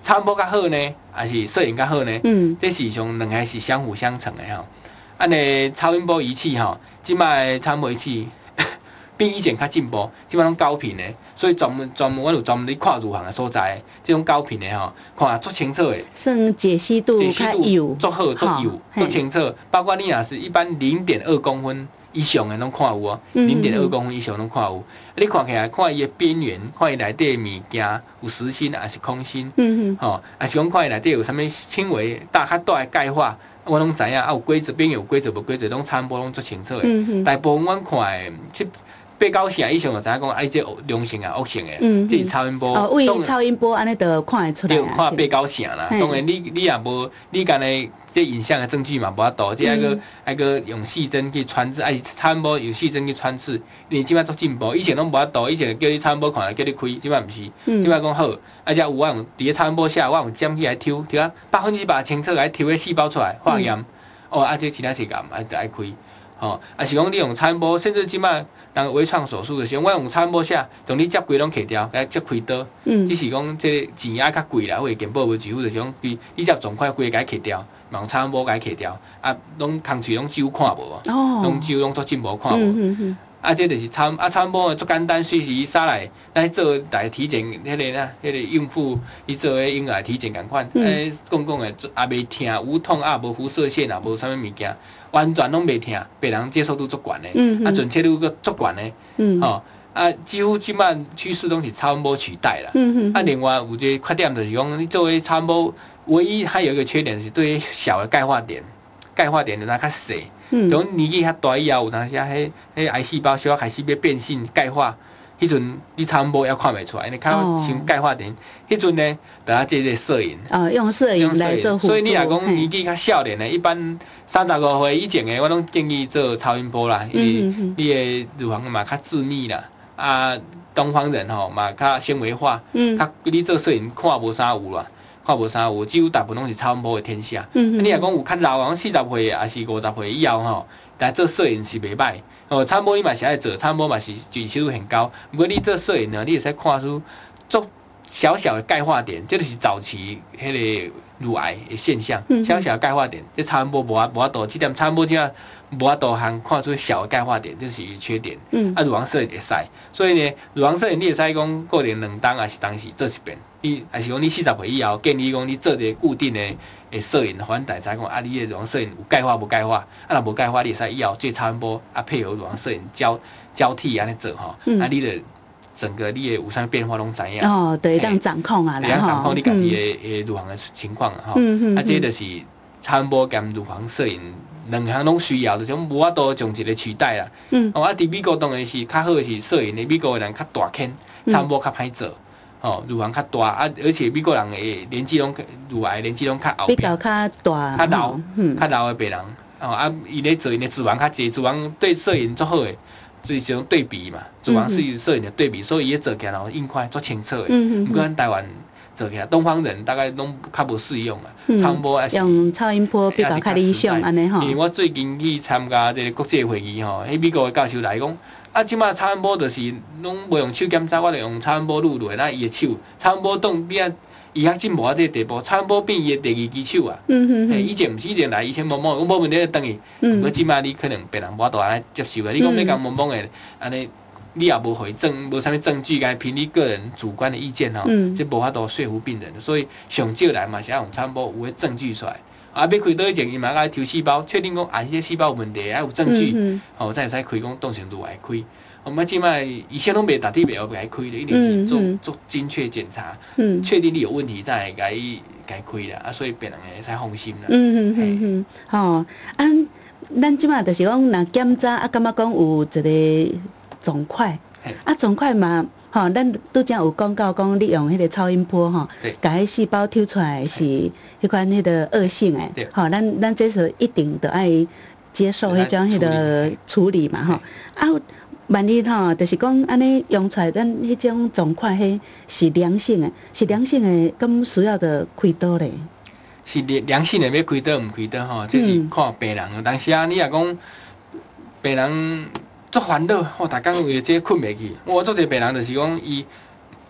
Speaker 2: 超音波较好呢，还是摄影较好呢？这是上两个是相辅相成的吼。按呢超音波仪器吼，即摆超音波仪器比以前较进步，即摆拢高频的，所以专门我有专门咧看入行的所在，这种高频的吼，看足清楚的，
Speaker 1: 算解析度较有，
Speaker 2: 足好足有足清楚，包括你若是一般0.2公分以上的拢看有哦，0.2公分以上拢看有。你看起来看伊的边缘，看伊内底的物件有实心还是空心，吼，还是讲看伊内底有啥物轻微较大的钙化，我拢知影啊，有规则边有规则无规则，拢超音波拢足清楚的。大部分阮看的8-9成以上就知影讲，啊，这良性啊、恶性的，这是超音波。
Speaker 1: 哦，为超音波安尼就看会出来。
Speaker 2: 看8-9成啦。当然你也无，你干呢？这影像的证据嘛，无法度，这还个用细针去穿刺，超音波有细针去穿刺，你即摆都进步，以前拢无法度，以前叫你超音波看，叫你开，即摆毋是，即摆讲好，而且有我用伫咧超音波下，我用尖去来抽，对啊，100%清澈来抽个细胞出来化验，这其他是癌，爱开。是讲你用超音波，甚至即摆人微创手术的时候，我用超音波下，从你接规拢摕掉，甲接开刀。只是讲这钱也较贵啦，或者健保无支付，就是讲你接状块规甲摕掉，用超音波甲摕掉，拢空喙拢揪看无，拢揪拢做进无看无。这就是超音波足简单，随时伊撒来，咱做来体检，迄个孕妇伊做个婴儿体检共款，讲的也袂疼，无痛无辐射线无啥物物件。完全拢袂疼，病人接受度足悬的，准确度足悬的，几乎即摆趋势拢是超音波取代啦。另外有一个缺点就是讲，你作为超音波，唯一还有一个缺点是对小的钙化点就较细，就年纪较大以后，有当时迄癌细胞小开始要变性钙化。迄阵你超音波也看袂出来，你看到像钙化点，迄阵呢，就这个摄影。
Speaker 1: 用摄影来做辅助。
Speaker 2: 所以你若讲年纪较少年的，一般35岁以前的，我拢建议做超音波啦，因为你的乳房嘛较致密啦，东方人吼嘛较纤维化，你做摄影看无啥有啦，几乎大部分拢是超音波的天下。你若讲有较老，讲40岁还是50岁以后吼，来做摄影是袂歹。超音波你嘛是爱做，超音波嘛是准确度很高。不过你做摄影呢，你会使看出足小小的钙化点，这就是早期迄个乳癌的现象。小小的钙化点，这超音波无法度，这点超音波这无法度通看出小的钙化点，这是伊缺点。乳房摄影会使，所以呢，乳房摄影你会使讲过年2档还是当时做一遍。你还是讲你40岁以后，建议讲你做一个固定的摄影，反正大家讲你的乳房摄影有钙化无钙化，若无钙化，你会使以后做超音波配合乳房摄影交替安尼做吼，你的整个你的有啥变化拢知影。
Speaker 1: 对，当掌控啊啦，
Speaker 2: 会掌控你家己的乳房的情况吼。这就是超音波兼乳房摄影两项拢需要，就是无法度从一个取代啦。伫美国当然是较好的是摄影的，美国的人较大坑，超音波较歹做。乳房较大而且美国人的年纪拢乳癌年纪拢较后，
Speaker 1: 比较较大，
Speaker 2: 较老的病人，伊咧做因的脂肪较济，脂肪对摄影足好的，所以是种对比嘛，脂肪是摄影的对比，所以伊做起来硬块足清澈的。不过咱台湾做起来，东方人大概拢较无适用啊。超音波
Speaker 1: 用超音波比较较理想安尼吼。
Speaker 2: 因为我最近去参加这个国际会议吼，迄美国的教授来讲。即马超音波就是拢无用手检查，我就用超音波录落，那伊的手超音波动变伊较进步啊！这个地步，超音波变伊的第2支手啊！以前毋是以前来，以前懵懵，我无问题等伊。不过即马你可能别人无度安尼接受的，你讲要讲懵懵的安尼，你也无回证，无啥物证据，该凭你个人主观的意见吼，这无法度说服病人。所以上少来嘛是要用超音波有个证据出来。要开刀以前，伊嘛爱抽细胞，确定讲这些细胞有问题，要有证据，才会使开讲动程度来开。我们即摆以前拢袂大体袂晓该开的，一定是做精确检查，确定你有问题再来该开啦。所以病人会使放心啦。
Speaker 1: 咱即摆就是讲，若检查感觉讲有一个肿块，肿块嘛。咱拄则有讲到讲，你用迄个超音波甲迄细胞抽出来是迄款迄个恶性诶，咱这是一定得爱接受迄种迄个处理嘛，万一就是讲安尼用出来，咱迄种肿块迄是良性诶，咁需要的开刀咧？
Speaker 2: 是良性诶，要开刀毋开刀这是看病人。但是你若讲病人足烦恼，逐工为这困袂去。我做者病人就是讲，伊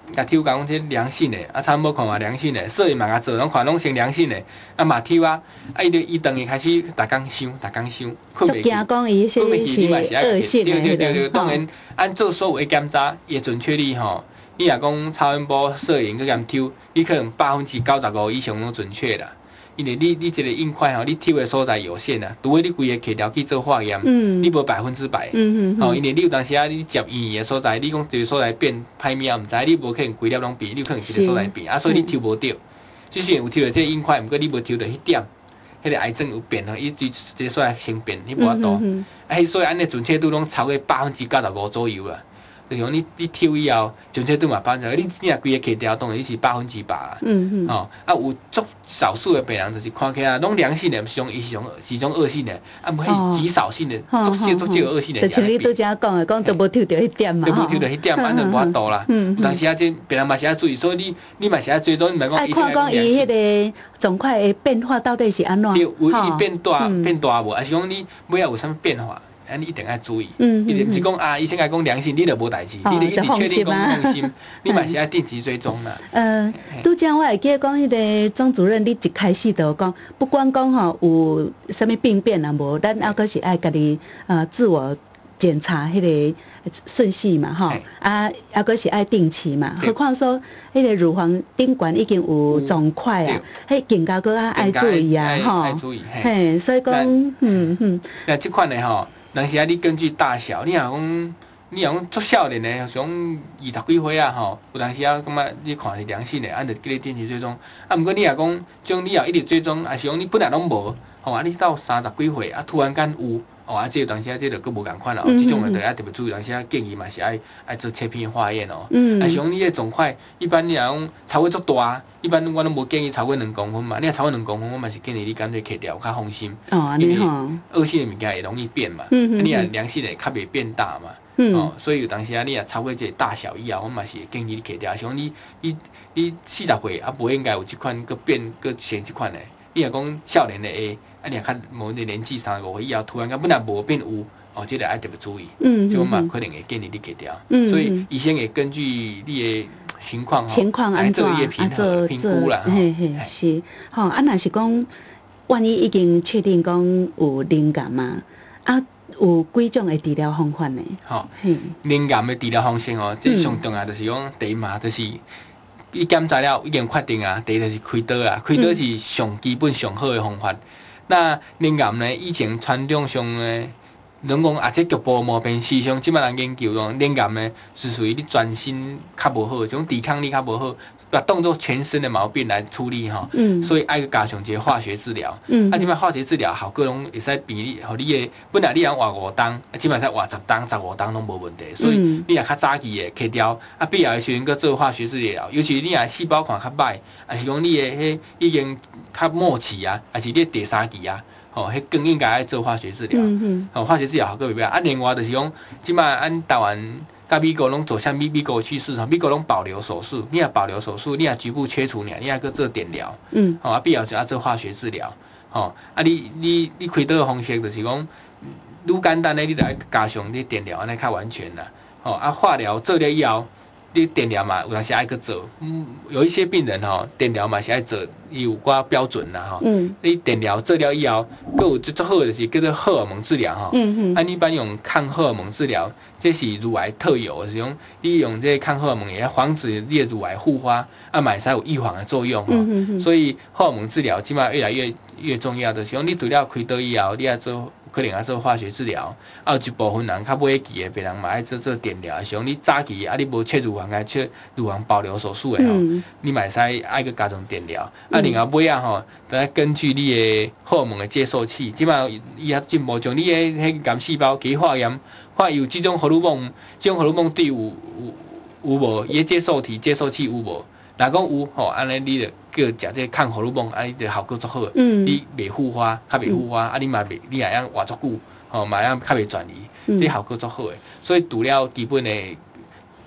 Speaker 2: 甲抽讲这良性的，啊，参无看嘛良性的，摄影嘛甲做，拢看拢成良性的，啊嘛抽啊，啊伊当伊开始逐工想，困袂去，困袂去，你嘛是爱对，当然按做所有的检查，伊的准确率吼，你若讲超音波、摄影去甲抽，你可能95%以上拢准确啦。因为你一个硬块吼，你抽的所在有限啊，除非你规个摕条去做化验，你无100%。因为你有当时你接医院的所在，你讲一个所在变歹命，毋知你无可能规粒拢变，你有可能一个所在变，啊，所以你抽无着。即使有抽到这个硬块，毋过你无抽到迄点，迄个癌症有变吼，伊一个所在先变，你无法度。所以安尼准确度拢超过95%左右啦。就是讲你抽以后，准确度嘛100%，你若规个摕掉，当然你是100%啦。有足少数的病人就是看起来拢良性的，是种恶性的，啊，无迄极少性的，足少恶性的。
Speaker 1: 就像你拄则讲的，讲都无抽到迄点嘛，
Speaker 2: 都无抽到迄点，安就无法度啦。有当时这病人嘛是要注意，所以你嘛是要追踪，你莫讲。
Speaker 1: 爱看讲伊迄个肿块的变化到底是安怎？
Speaker 2: 有伊变大无，还是讲你尾仔有啥物变化？你一定要注意，伊就毋是讲啊，医生来讲良性，你就无代志，你就一直确定讲放心，你嘛是要定期追踪啦。
Speaker 1: 拄则我会记得讲，迄个庄主任，你一开始就讲，不管讲吼有啥物病变啊无，咱还阁是爱家己自我检查迄个顺序嘛，吼啊，还阁是爱定期嘛。何况说，迄个乳房顶管已经有肿块啊，迄更加阁爱注意啊，吼。
Speaker 2: 爱注意，
Speaker 1: 嘿，所以讲，
Speaker 2: 那即款的吼。当时你根据大小，你若讲足少年的，像20几岁啊吼，有当时感觉你看是良性的，按着叫你定期追踪。啊，毋过你若讲，种你若一直追踪，还是讲你本来拢无，吼啊，你到30几岁啊，突然间有，啊，这当时这就佫无共款咯。这种的就要特别注意，当时建议嘛是爱做切片化验哦。啊，像你的肿块，一般你若讲超过足大，一般我拢无建议超过2公分嘛。你若超过2公分，我嘛是建议你干脆摕掉，较放心。因为恶性的物件会容易变嘛。你若良性的较袂变大嘛。所以有当时你若超过这个大小以后，我嘛是建议你摕掉。像你40岁啊，无应该有即款佫变佫生即款的。你若讲少年的啊，你若较某个年纪35岁以后，突然间本来无变有，这个爱特别注意。就我嘛可能会建议你摕掉。所以医生会根据你的情况
Speaker 1: 安怎做
Speaker 2: 评估啦。
Speaker 1: 是，啊，若是讲，万一已经确定讲有灵感嘛，啊，有几种的治疗方法呢？
Speaker 2: 灵感的治疗方式最上重要就是讲第一嘛，就是你检查了已经确定啊，第一就是开刀啊，开刀是上基本上好的方法。那灵感呢，以前传统上呢。拢讲啊，这局部毛病，事实上即摆人研究讲，灵感呢是属于你全身较无好，种抵抗力较无好，把当作全身的毛病来处理吼。所以爱去加上一个化学治疗。啊，即摆化学治疗效果拢会使比你，互你的本来你通活5档，啊，即摆使活10档、15档拢无问题。所以你若较早期的摕掉，啊，必要的时阵搁做化学治疗，尤其你若细胞看较歹，还是讲你的迄已经较末期啊，还是你第3期啊。迄更应该爱做化学治疗。化学治疗效果袂歹。啊，另外就是讲，即摆咱台湾甲美国拢做啥物？美国趋势美国拢保留手术。你若保留手术，你若局部切除尔，你还搁做电疗。啊，必要就要做化学治疗。啊，你开刀的方式就是讲，愈简单的你就爱加上你电疗，安尼较完全啦。啊，化疗做了以后。你电疗嘛，有当时爱去做。有一些病人电疗嘛是爱做，伊有寡标准啦你电疗做了以后，佫有最好的就是叫做荷尔蒙治疗一般用抗荷尔蒙治疗，这是乳癌特有的，是讲你用这抗荷尔蒙，也要防止你的乳癌复发，啊，嘛会使有预防的作用所以荷尔蒙治疗即摆越来越重要的是讲，你除了开刀以后，你要做。可能要做化学治疗，啊，有一部分人较尾期的病人嘛爱做电疗，像你早期啊，你无切乳房，切乳房保留手术的你嘛会使爱去加上电疗。啊，另外尾啊咱根据你的荷尔蒙的接受器，即摆伊也进步，从你的迄癌细胞去化验，看有即种荷尔蒙，即种荷尔蒙对有无，伊的接受器有无？若讲有安尼你就叫食这抗荷尔蒙，安尼就效果足好。你袂复发，较袂复发，啊，你嘛袂，你也通活足久，嘛通较袂转移，这效果足好诶。所以除了基本的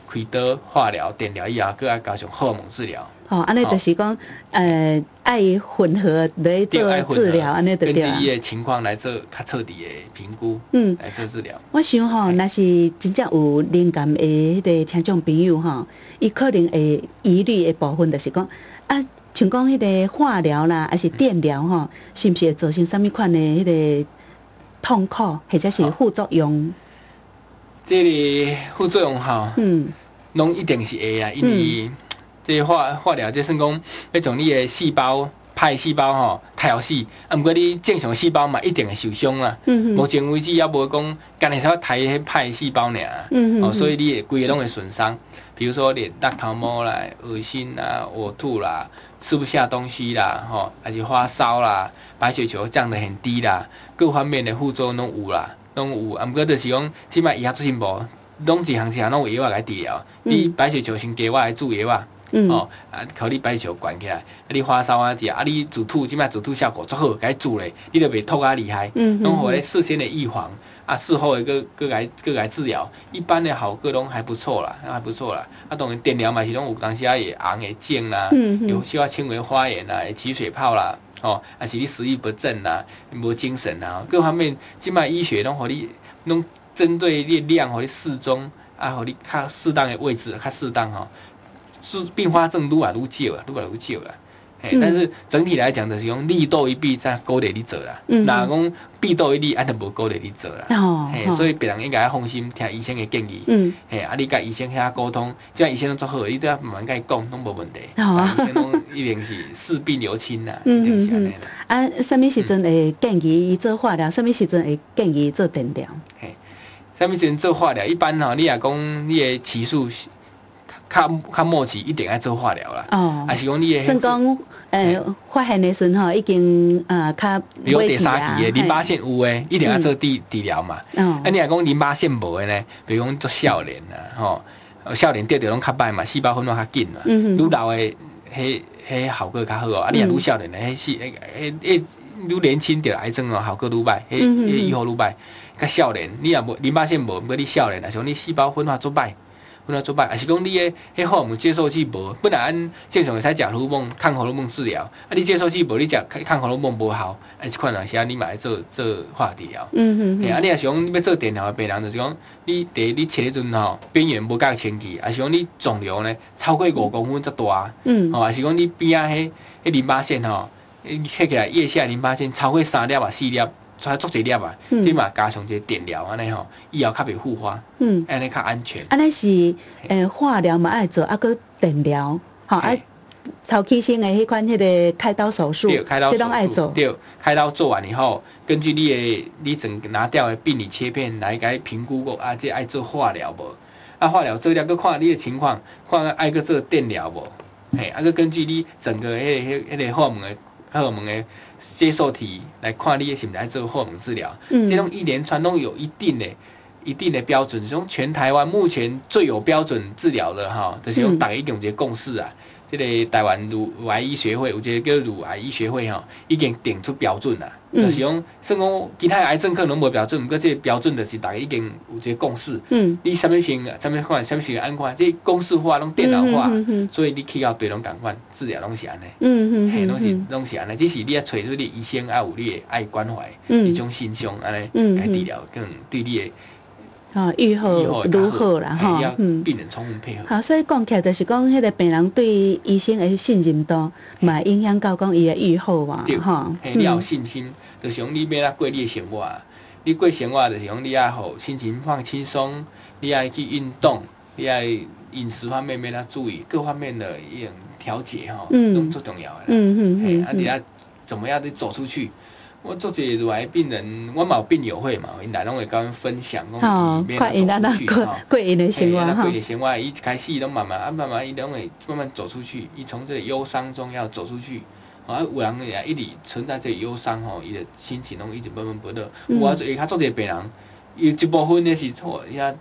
Speaker 2: 开刀、化疗、电疗以后，佮加上荷尔蒙治疗。
Speaker 1: 哦，安尼就是讲，爱混合来做治疗，安尼就对啊。
Speaker 2: 根据伊的情况来做较彻底的评估，来做治疗。
Speaker 1: 我想吼，若是真正有灵感的迄个听众朋友吼，伊可能会疑虑的部分就是讲，像讲迄个化疗啦，还是电疗吼，是不是会造成什么款的迄个痛苦，或者是副作用？
Speaker 2: 这个副作用吼，拢一定是会啊，因为这个化疗，这算讲要从你的细胞歹细胞吼杀死，毋过你正常细胞嘛一定会受伤啦。目前为止也无讲干会使杀迄歹细胞尔，所以你会规个拢会损伤。比如说你落头毛啦、恶心啦、呕吐啦、吃不下东西啦，还是发烧啦、白血球降得很低啦，各方面的副作用拢有啦。拢有，毋过就是讲，即摆医学做进步，拢一项拢有药仔来治疗。你白血球先加我来注药啊，互你白血球悬起来。你发烧啊，你止吐，即摆止吐效果足好，甲你治咧，你就袂吐啊厉害。拢互你事先的预防，事后的各来治疗，一般的好个拢还不错啦，当然电疗嘛是拢有当时会红会肿啦，有小轻微发炎啦，会起水泡啦。还是你食欲不振啦，无精神啦，各方面，即摆医学拢互你，拢针对你量，互你适中，互你较适当的位置，较适当是并发症愈来愈少啦。但是整体来讲，就是讲利多一弊，再鼓励你做啦。若讲弊多一利，就无鼓励你做啦。所以别人应该要放心听医生的建议。你甲医生遐沟通，即医生都做好，你都要慢慢甲伊讲，拢无问题。医生拢一定是视病留亲啦，一定是安尼啦。
Speaker 1: 什么时阵会建议伊做化疗？什么时阵会建议伊做电疗？
Speaker 2: 什么时阵做化疗？一般你若讲你的期数较末期，一定要做化疗啦。还是讲你的
Speaker 1: 算讲发现的时阵已经较
Speaker 2: 比如第三期的淋巴腺有的，一定要做治疗嘛。你若讲淋巴腺无的呢，比如讲做少年啦，少年得着拢较歹嘛，细胞分化较紧嘛。愈老的迄效果较好你若愈少年的，愈年轻得癌症效果愈歹，预后愈歹。较少年，你若无淋巴腺无，过你少年啊，像你细胞分化足歹。还是讲你迄荷尔蒙接受器无，本来按正常会使食荷尔蒙抗荷尔蒙治疗，你接受器无，你食抗荷尔蒙无效，即款人时你嘛要做化治疗。你若是讲你要做电疗的病人，就是讲你你切迄阵边缘无够清气，还是讲你肿瘤呢超过5公分遮大，还是讲你边迄淋巴腺切起来腋下淋巴腺超过3粒4粒。足侪粒啊，即嘛加上一个电疗安尼以后较袂复发，安尼较安全。
Speaker 1: 安尼是化疗嘛爱做，搁电疗，头起先的迄款迄个开刀手术，这拢爱做。
Speaker 2: 对，开刀做完以后，根据你整拿掉的病理切片来甲评估过这爱做化疗无？化疗做了，搁看你的情况，看爱搁做电疗无？搁根据你整个迄个荷尔蒙的接受体来看你是毋是爱做荷尔蒙治疗，这种一连串都有一定的标准，是讲全台湾目前最有标准治疗的就是讲大家已经有一个共识啊。这个台湾乳癌医学会有一个叫乳癌医学会已经定出标准啦，就是讲算讲其他癌症可能无标准，不过这个标准就是大家已经有一个共识。你什么型、什么款、什么型安款，这公式化拢电脑化，所以你去到对拢共款治疗拢是安尼，拢是安尼，只是你要找出你医生有你的爱关怀，一种心胸安尼来治疗，更对你的。
Speaker 1: 愈后愈好啦，
Speaker 2: 病人充分配合。
Speaker 1: 好，所以讲起来就是讲，迄个病人对医生的信任度，嘛影响到讲伊的愈好嘛，
Speaker 2: 你要有信心，就是讲你要过你的生活，你过生活就是讲你要好心情放轻松，你要去运动，你要饮食方面要注意，各方面的一种调节都最重要的。你要怎么样的走出去？我做这乳癌病人，我嘛有病友会嘛，因来拢会跟阮分享，讲伊
Speaker 1: 快因咱过因的生活
Speaker 2: 过因生活，伊一开始拢慢慢，伊拢会慢慢走出去，伊从这个忧伤中要走出去。有人也一直存在这个忧伤伊的心情拢一直闷闷不乐。有较做一个病人，伊一部分的是错，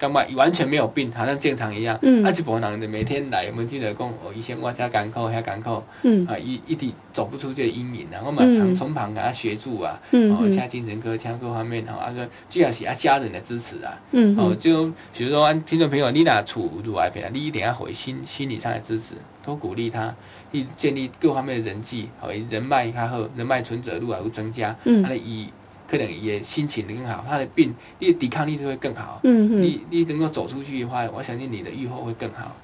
Speaker 2: 感觉完全没有病，好像正常一样。
Speaker 1: 嗯
Speaker 2: 一部分人就每天来，我们记得讲，哦，以前我遮艰苦，遐艰苦，一直走不出这个阴影啊。我嘛常从旁给他协助啊，请精神科，请各方面主要是家人的支持啊。就比如说，听众朋友，你若处乳癌病人，你一定要回心理上的支持，多鼓励他，建立各方面的人际，人脉较好，人脉存折愈来愈增加，可能也心情更好，他的病，你的抵抗力就会更好。你能够走出去的话，我相信你的预后会更好。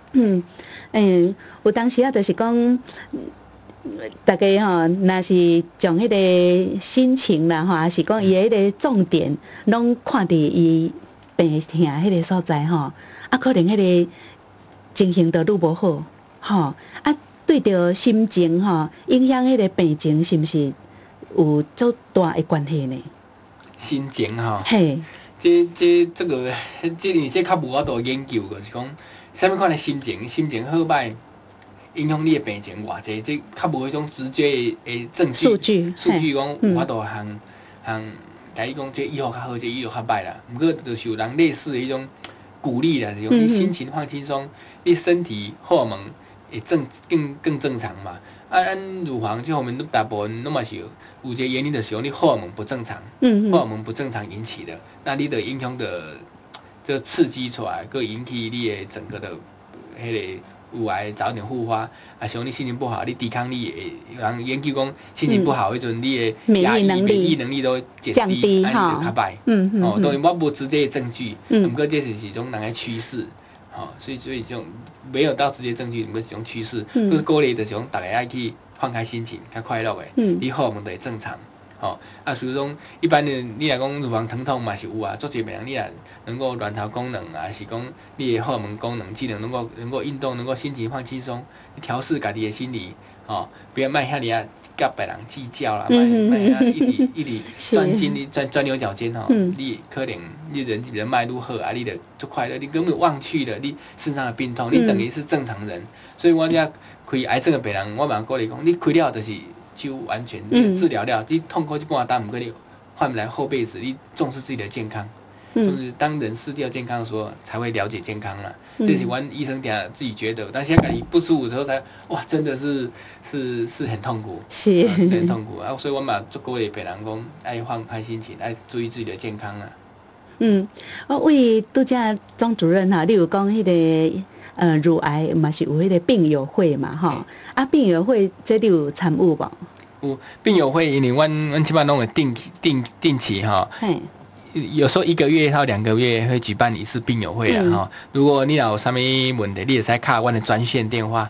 Speaker 1: 有当时就是讲，大家若是将迄个心情啦还是讲伊迄个重点，拢看伫伊病痛迄个所在可能迄个情形就愈无好对着心情影响迄个病情，是毋是有足大的关系呢？
Speaker 2: 心情
Speaker 1: 嘿，
Speaker 2: 这个较无法度研究，就是讲什么款的心情好歹，影响你的病情偌济，这较无迄种直接的证据。数据讲有法度项甲伊讲，这以后较好，这以后较歹啦。毋过就是有人类似的迄种鼓励啦，就是讲你心情放轻松，你身体荷尔蒙会更正常嘛。乳房这方面，大部分拢嘛是有一个原因，就是讲你荷尔蒙不正常，荷尔蒙不正常引起的，那你的影响的就刺激出来，佮引起你的整个的迄个乳癌早点复发。像你心情不好，你抵抗力也有人研究讲，心情不好迄阵，你的免疫能力都会降低，你就较歹。当然我无直接的证据，不过这是一种人的趋势。所以这种没有到直接证据，不过是一种趋势。就是鼓励的种大家爱去放开心情，较快乐的，你荷尔蒙就会正常。所以讲一般的你来讲乳房疼痛嘛是有啊，做些病人你也能够卵巢功能啊，是讲你的荷尔蒙功能机能能够运动，能够心情放轻松，调试家己的心理，不要卖遐尼啊甲别人计较啦，卖一直钻心，你钻牛角尖你可能你人脉愈好你就足快乐，你根本忘去了你身上的病痛，你等于是正常人。所以我遮开癌症的病人，我嘛鼓励讲，你开了就是就完全你治疗了，你痛苦一半单，不过你换不来后辈子，你重视自己的健康。就是当人失掉健康的时候，才会了解健康啦。这是我医生点自己觉得，但现在你不舒服的时候才哇，真的是很痛苦，是很痛苦所以我嘛做鼓励病人讲，爱放开心情，爱注意自己的健康啦。
Speaker 1: 我为拄则庄主任你有讲迄个乳癌嘛是有迄个病友会嘛病友会这你有参与无？
Speaker 2: 有病友会，因为阮起码拢会定期有时候1个月到2个月会举办一次病友会如果你有啥物问题，你也可以敲阮的专线电话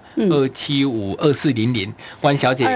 Speaker 2: 2752400，阮小姐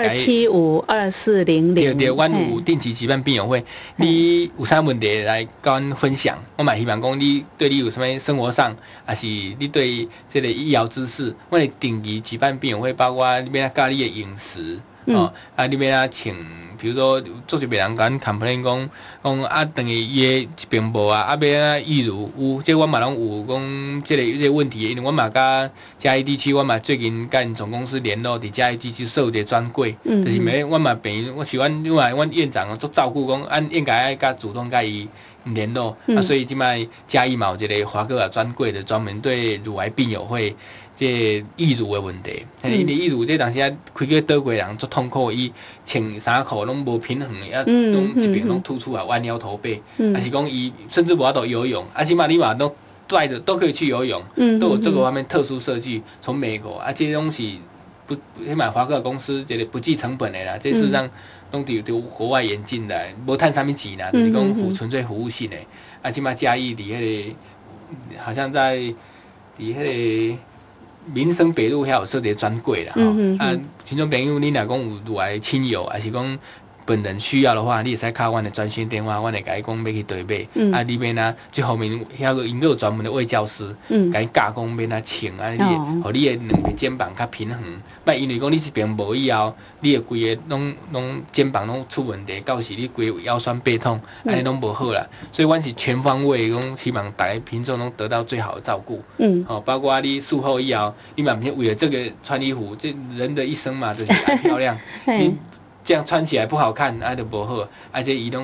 Speaker 1: 2752400，
Speaker 2: 对，阮有定期举办病友会，你有啥问题来跟阮分享，我嘛希望讲你对你有什么生活上，还是你对这个医疗知识，我会定期举办病友会，包括你要教你的饮食。你要请，比如说做一病人甲阮 complain 讲等于伊的病无要预乳有，这我嘛拢有讲这个问题，因为我嘛甲嘉义地区，我嘛最近甲因总公司联络，伫嘉义地区设一个专柜，就是每我嘛病人，我是阮院长做照顾讲，应该爱甲主动甲伊联络，所以即摆嘉义嘛有一个华哥啊专柜的，专门对乳癌病友会。这易乳的问题，因为易乳这当时开个倒过人足痛苦，伊穿衫裤拢无平衡，拢一边拢凸出来，弯腰驼背，还是讲伊甚至无法度游泳，起码你嘛都带着都可以去游泳，都有这个方面特殊设计。从美国这东西不，起码华克公司这个不计成本的啦，这事实上拢伫国外引进来，无趁啥物钱啦，就是讲纯粹服务性的。起码嘉义伫迄个，好像在伫迄个。民生北路遐有设一个专柜啦，听众朋友，你若讲有乳癌亲友，还是讲本人需要的话，你会使敲阮的专线电话，阮会甲伊讲要去倒买。里面这方面遐个因有专门的卫教师，甲伊教讲免穿互你的两个肩膀较平衡。莫因为讲你这边无以后，你的规个拢肩膀拢出问题，到时你规个腰酸背痛，安尼拢无好啦。所以阮是全方位讲，希望大家民众拢得到最好的照顾。包括你术后以后，你嘛免为了这个穿衣服，这人的一生嘛，就是爱漂亮。你这样穿起来不好看，就不好。这伊拢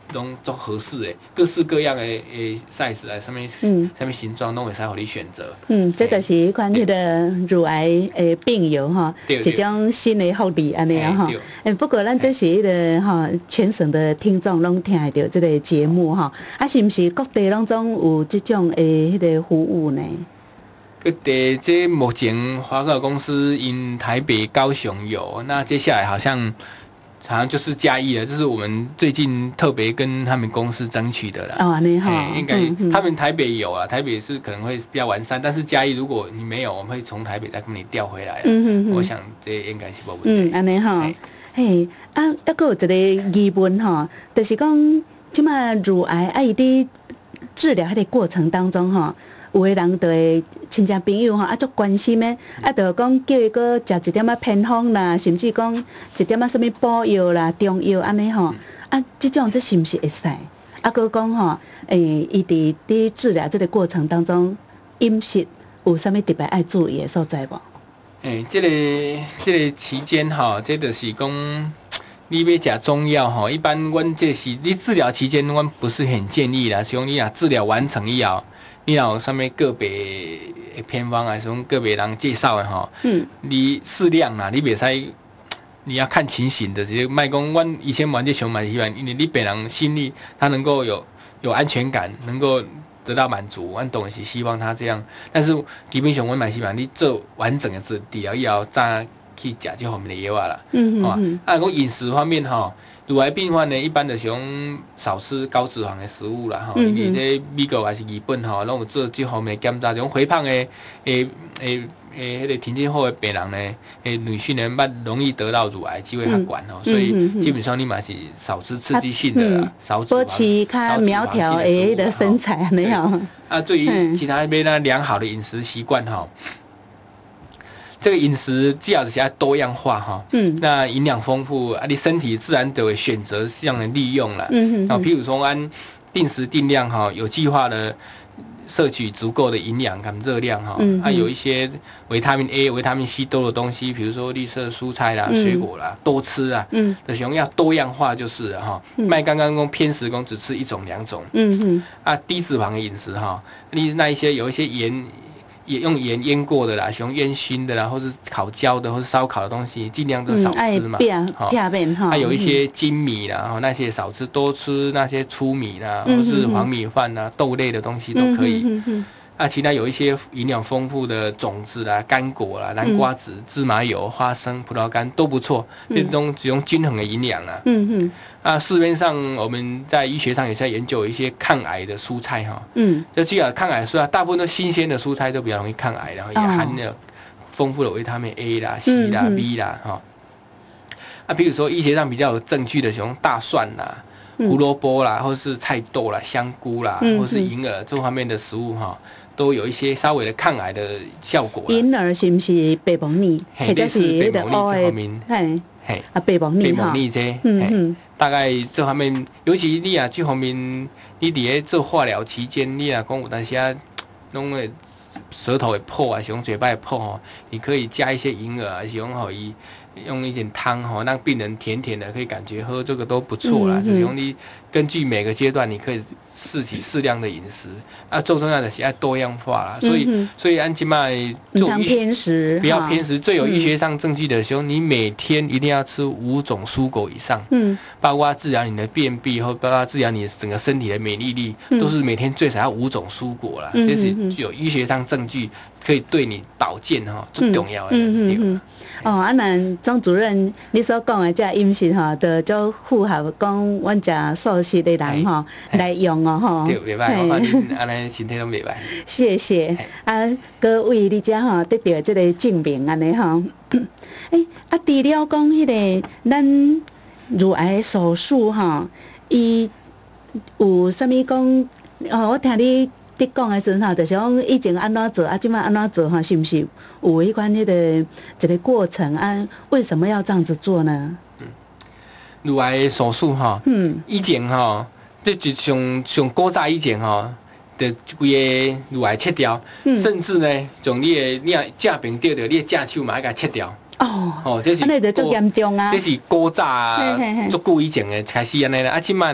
Speaker 2: 拢做合适的，各式各样的size 啊，什么形状拢会使互你选择。
Speaker 1: 这就是迄款迄个乳癌的病友哈，一种新的福利安尼啊哈。不过咱这是迄个哈全省的听众拢听得到这个节目哈，是毋是各地拢总有这种迄个服务呢？
Speaker 2: 各地这目前华科公司因台北、高雄有，那接下来好像就是嘉义了，这是我们最近特别跟他们公司争取的啦。
Speaker 1: 哦，你好，
Speaker 2: 应该他们台北有啊，台北是可能会比较完善，但是嘉义如果你没有，我们会从台北再跟你调回来。我想这应该是无问题。
Speaker 1: 安尼哈，嘿，还有一个疑问哈，就是讲，即马乳癌伊伫治疗迄个过程当中哈。有的人就会亲戚朋友足关心的，就讲叫伊个食一点偏方啦，甚至讲一点什么补药啦、中药安尼吼，这种是毋是会使？佮讲吼，伊伫治疗这个过程当中，饮食有啥物特别爱注意的所在无？
Speaker 2: 这个期间吼，这就是讲你要食中药吼，一般阮这是你治疗期间，阮不是很建议啦，像你治疗完成以后。你若有啥物个别的偏方啊，什么个别人介绍的吼，你适量啦，你袂使，你要看情形的。就是卖讲，阮以前玩这熊蛮喜欢，因为你别人心里他能够有安全感，能够得到满足。阮当然是希望他这样，但是基本上阮蛮希望你做完整的治疗以后，再去食这方面的药啦。讲饮食方面吼。乳癌病患呢，一般的是讲少吃高脂肪的食物啦，因为这美国还是日本吼，拢有做这方面的检查，种肥胖的迄个体质好的病人呢，女性呢，较容易得到乳癌机会较悬吼，所以基本上你嘛是少吃刺激性的啦，少脂肪、
Speaker 1: 保持较苗条的迄个身材安尼吼。
Speaker 2: 对于其他那边良好的饮食习惯吼。这个饮食最好是要多样化哈，那营养丰富你身体自然就会选择这样的利用了。譬如说按定时定量哈，有计划的摄取足够的营养跟热量哈，有一些维他命 A、维他命 C 多的东西，比如说绿色蔬菜啦、水果啦，多吃啊。就是要多样化就是哈，卖刚刚讲偏食，只吃一种两种。低脂肪的饮食哈，那一些有一些盐。也用盐腌过的啦，用烟熏的啦，或是烤焦的，或是烧烤的东西，尽量都少吃嘛。还有一些精米啦，那些少吃，多吃那些粗米啦，或是黄米饭啦、豆类的东西都可以。其他有一些营养丰富的种子啦、干果啦、南瓜子、芝麻油、花生、葡萄干都不错，这种只用均衡的营养啦。市面上我们在医学上也在研究一些抗癌的蔬菜哈。就既然抗癌蔬菜，大部分都新鲜的蔬菜都比较容易抗癌，然后也含了丰富的维他命 A 啦、C 啦、B 啦哈。比如说医学上比较有证据的，像大蒜啦、胡萝卜啦，或是菜豆啦、香菇啦，或是银耳这方面的食物哈。都有一些稍微的抗癌的效果。
Speaker 1: 银耳是不是白木耳？
Speaker 2: 或者是白木耳这方面？
Speaker 1: 白木耳
Speaker 2: 哈。大概这方面，尤其你这方面，你伫做化疗期间，你讲有当时弄个舌头会破啊，是用嘴巴会破吼，你可以加一些银耳啊，是用可以用一点汤吼，让病人甜甜的，可以感觉喝这个都不错啦。就是用你根据每个阶段，你可以试起适量的饮食最重要的是要多样化啦。所以按起码做
Speaker 1: 偏食，
Speaker 2: 不要偏食。最有医学上证据的时候，你每天一定要吃5种蔬果以上，包括治疗你的便秘，或包括治疗你整个身体的免疫力，都是每天最少要5种蔬果啦。这是具有医学上证据可以对你保健最重要的。
Speaker 1: 那庄主任你所讲的这饮食就就符合讲阮食素食的人来用
Speaker 2: 对，袂歹，我看你安尼身体都袂歹。
Speaker 1: 谢谢各位你遮得到这个证明安尼除了讲迄个咱乳癌手术伊有啥物讲我听你讲的时候就是讲以前安怎做现在安怎做是不是有迄款迄个一个过程为什么要这样子做呢？
Speaker 2: 乳癌手术以前就上古早以前就规个乳癌切掉，甚至呢，从你正病得着，你的正手嘛要甲切掉。
Speaker 1: 这是安尼就足严重啊！
Speaker 2: 这是古早足久以前的开始安尼啦。现在呢，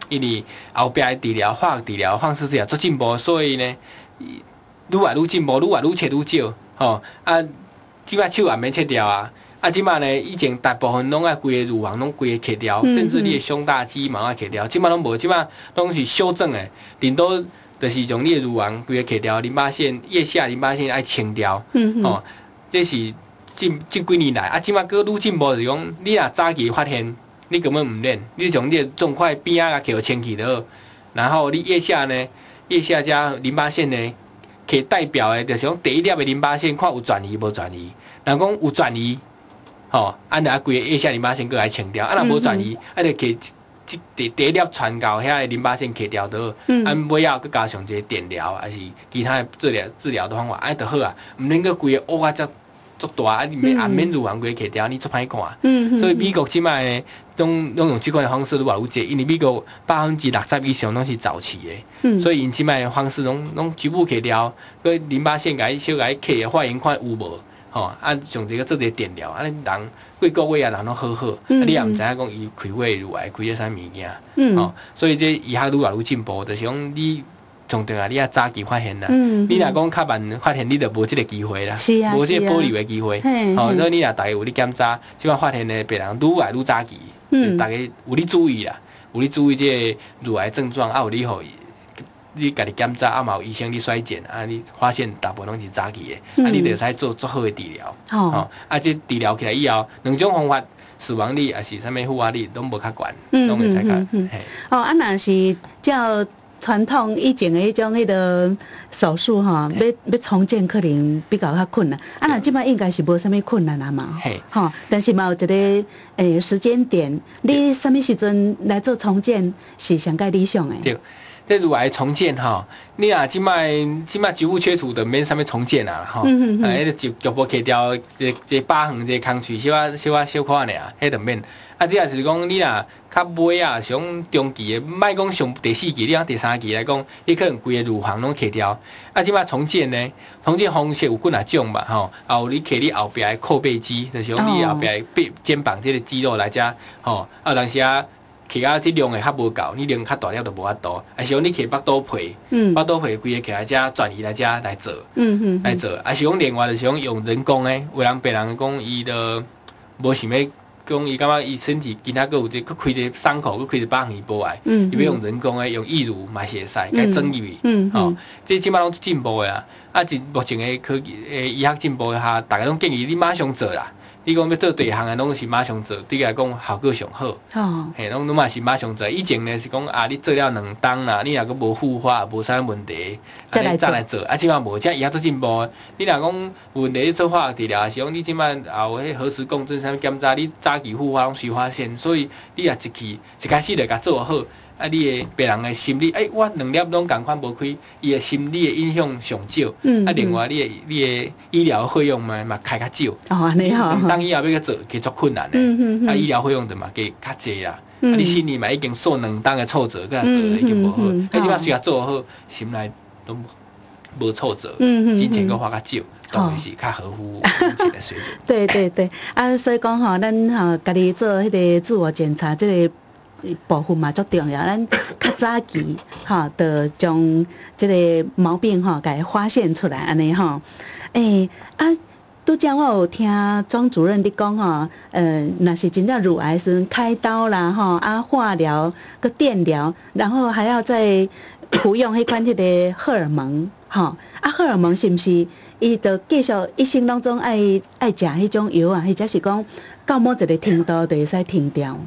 Speaker 2: 因为后壁的治疗、化学治疗、放射治疗做进步，所以呢，愈来愈进步，愈来愈切愈少。吼啊，即摆手也免切掉啊。啊，即摆呢，以前大部分拢爱规个乳房拢规个切掉，甚至你的胸大肌嘛爱切掉。即摆拢无，即摆拢是修正的，顶多就是从你的乳房规个切掉，淋巴腺、腋下淋巴腺爱清掉。吼，这是这几年来啊，即摆搁愈进步，就是讲你若早期发现，你根本毋练，你从你的肿块边仔给清去就好，然后你腋下呢，腋下加淋巴腺呢，可以代表的就是讲第一粒的淋巴腺看有转移无转移，若讲有转移。吼，啊，若规个腋下淋巴腺搁来清掉，啊，若无转移，啊，就给第一粒传到遐个淋巴腺切掉就好，啊，尾后搁加上一个电疗，还是其他的治疗的方法，安就好啊。毋免搁规个乌啊足大，啊，你免免乳房规个切掉，你足歹看。所以美国即摆呢，拢用即款的方式愈来愈济，因为美国60%以上拢是早期的，所以因即摆的方式拢局部切掉，佮淋巴腺小甲伊切，化验看有无。吼，啊，上这个做者电疗，啊，人几个月啊，人拢好好，啊，你也毋知影讲伊开胃乳癌开咗啥物件，吼，所以这医学愈来愈进步，就是讲你重点啊，你要早期发现啦，你若讲较慢发现，你就无即个机会啦，无即个保留的机会，吼，所以你若大家有咧检查，即摆发现的病人愈来愈早期，大家有咧注意啦，有咧注意这个乳癌症状，啊，有咧互伊。你家己检查，啊嘛有医生你衰检，啊你发现大部分拢是早期的，啊你就使做足好的治疗，吼，啊这治疗起来以后，两种方法，死亡率也是啥物负压率拢无较悬，拢会使较。
Speaker 1: 哦，啊若是照传统以前的迄种迄个手术吼，要重建可能比较困难，啊若即摆应该是无啥物困难啊嘛，吼，但是嘛有一个时间点，你啥物时阵来做重建是上介理想的。
Speaker 2: 对。这乳癌重建吼，你若即摆局部切除的免啥物重建啊吼，迄个局部切掉，一疤痕，一个空喙小可尔，迄就免。啊，这也就是讲，你若较尾啊，是讲中期的，莫讲上第4期，你讲第3期来讲，你可能规个乳房拢切掉。啊，即摆重建呢，重建方式有几啊种嘛吼，有你摕你后壁的阔背肌，就是用你后壁肩膀这个肌肉来遮吼，啊，有当时啊。摕啊，质量会较无够，你量较大粒就无法度。还是讲你摕腹肚皮，腹肚皮规个摕来遮转移来遮来做，来做。还是讲另外就是讲用人工诶，有人别人讲伊都无想要讲，伊感觉伊身体其他个有一个开一个伤口，佮开一个疤痕伊无爱，伊要用人工诶，用义乳嘛是会使，该整入去。吼，这即摆拢进步诶啊！啊，目前诶科技医学进步下，大家拢建议你马上做啦。你讲要做第项诶，拢是马上做，对来讲效果上好。嘿，拢嘛是马上做。以前呢是讲啊，你做了2冬啦，你若佫无复发，无啥问题，再来做。啊，即摆无，即医学都进步。你若讲有问题做化学治疗，是讲你即摆后迄核磁共振啥物检查，你早期复发拢随发现，所以你若一开始就甲做好。啊，你的别人的心理，我2粒拢共款无开，伊的心理的影响上少。啊，另外你的医疗费用嘛开较少。
Speaker 1: 哦，安尼吼。
Speaker 2: 当以后要去做，其实足困难的。啊，医疗费用就嘛加较济啦。啊，你心里嘛已经受2冬的挫折，佮做已经无好。啊，即摆需要做好，心内都无挫折，金钱佮花较少，当然是较合乎目前的水准。
Speaker 1: 对对对，啊，所以讲吼，咱吼家己做迄个自我检查，这个部分嘛足重要。咱较早期吼，就将这个毛病吼，甲伊发现出来，安尼吼。啊，拄则我有听庄主任你讲吼，若是真正乳癌时开刀啦吼，啊化疗、个电疗，然后还要再服用迄款迄个荷尔蒙，吼，啊荷尔蒙是毋是？伊就继续一生当中爱食迄种药啊，或者是讲到某一个程度就会使停掉。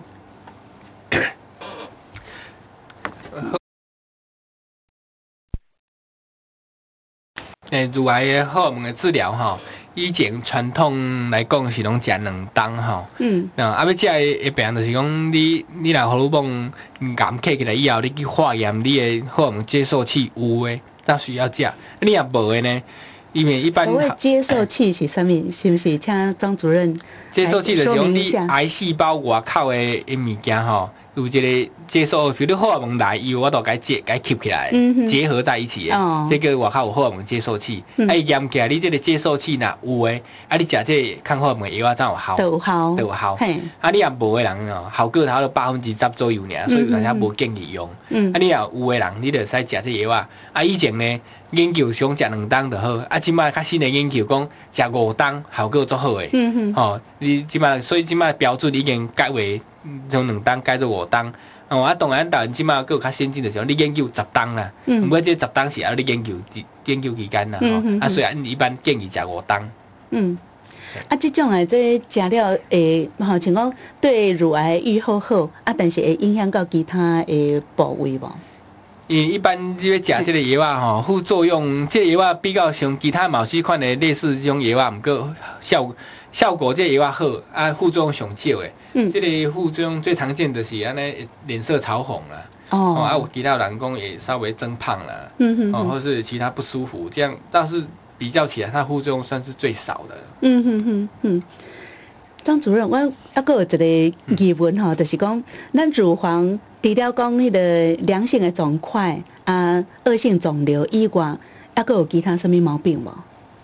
Speaker 2: 乳癌的荷尔蒙的治疗吼，以前传统来讲是拢食2冬吼。啊，要食的病就是讲你若荷尔蒙癌起来以后，你去化验你的荷尔蒙接受器有诶，才需要食。你若无诶呢？因为一般
Speaker 1: 所谓接受器是啥物？是不是请庄主任
Speaker 2: 接受器就是讲你癌细胞外口的物件吼，有一个接受，比如荷尔蒙来，伊我都该吸起来，结合在一起的。这个外口有荷尔蒙接受器，验起来你这个接受器若有诶，你食这抗荷尔蒙药怎有效？
Speaker 1: 有效，
Speaker 2: 有效。你若无诶人哦，效果头10%左右尔，所以有当时无建议用。你若有诶人，你就使食这药啊。以前呢，研究上食2冬就好，即摆较新诶研究讲食5冬效果足好诶。你即摆所以即摆标准已经改为从2冬改做5冬。当然咱台湾即摆佫有较先进的时候，你研究10冬啦。不过这10冬是你研究期间啦。所以一般建议食5冬。
Speaker 1: 即种诶，这食了会像讲对乳癌愈后好，但是会影响到其他诶部位无？
Speaker 2: 一般你要食这个药副作用，这个药比较像其他某些款的类似这种药毋过效果这个药好，副作用上少的。这个副作用最常见的是安尼脸色潮红啦，有其他人讲也稍微增胖啦，或是其他不舒服，这样倒是比较起来，它副作用算是最少的。
Speaker 1: 庄主任，我还有一个疑问就是讲，咱乳房除了讲迄个良性的肿块恶性肿瘤以外，还有其他什么毛病无？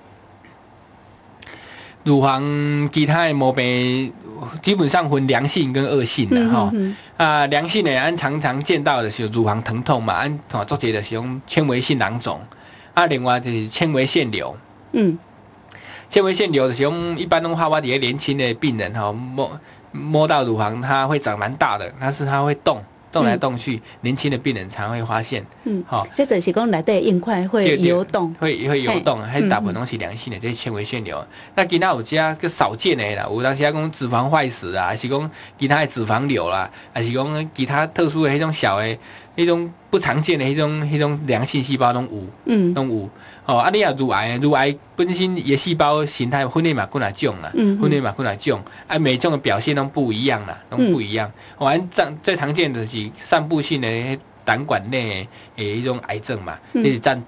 Speaker 2: 乳房其他的毛病基本上分良性跟恶性的良性的咱常常见到的是乳房疼痛嘛，做者就是用纤维性囊肿，另外就是纤维腺瘤。纤维腺瘤就是用一般拢我伫年轻的病人摸到乳房，它会长蛮大的，但是它会动来动去，年轻的病人才会发现。
Speaker 1: 这就是讲内底硬块会游动，
Speaker 2: 会游动，还是大部分都是良性的这些纤维腺瘤。那其他有些个少见的啦，有当时讲脂肪坏死啦，还是讲其他的脂肪瘤啦，还是讲其他特殊的迄种小的、迄种不常见的迄种良性细胞拢有，拢有。你若乳癌本身伊细胞形态分类嘛几啊种啦，分类嘛几啊种，每种的表现都不一样啦，都不一样。最常见的是散布性的胆管内的迄种癌症嘛，这是占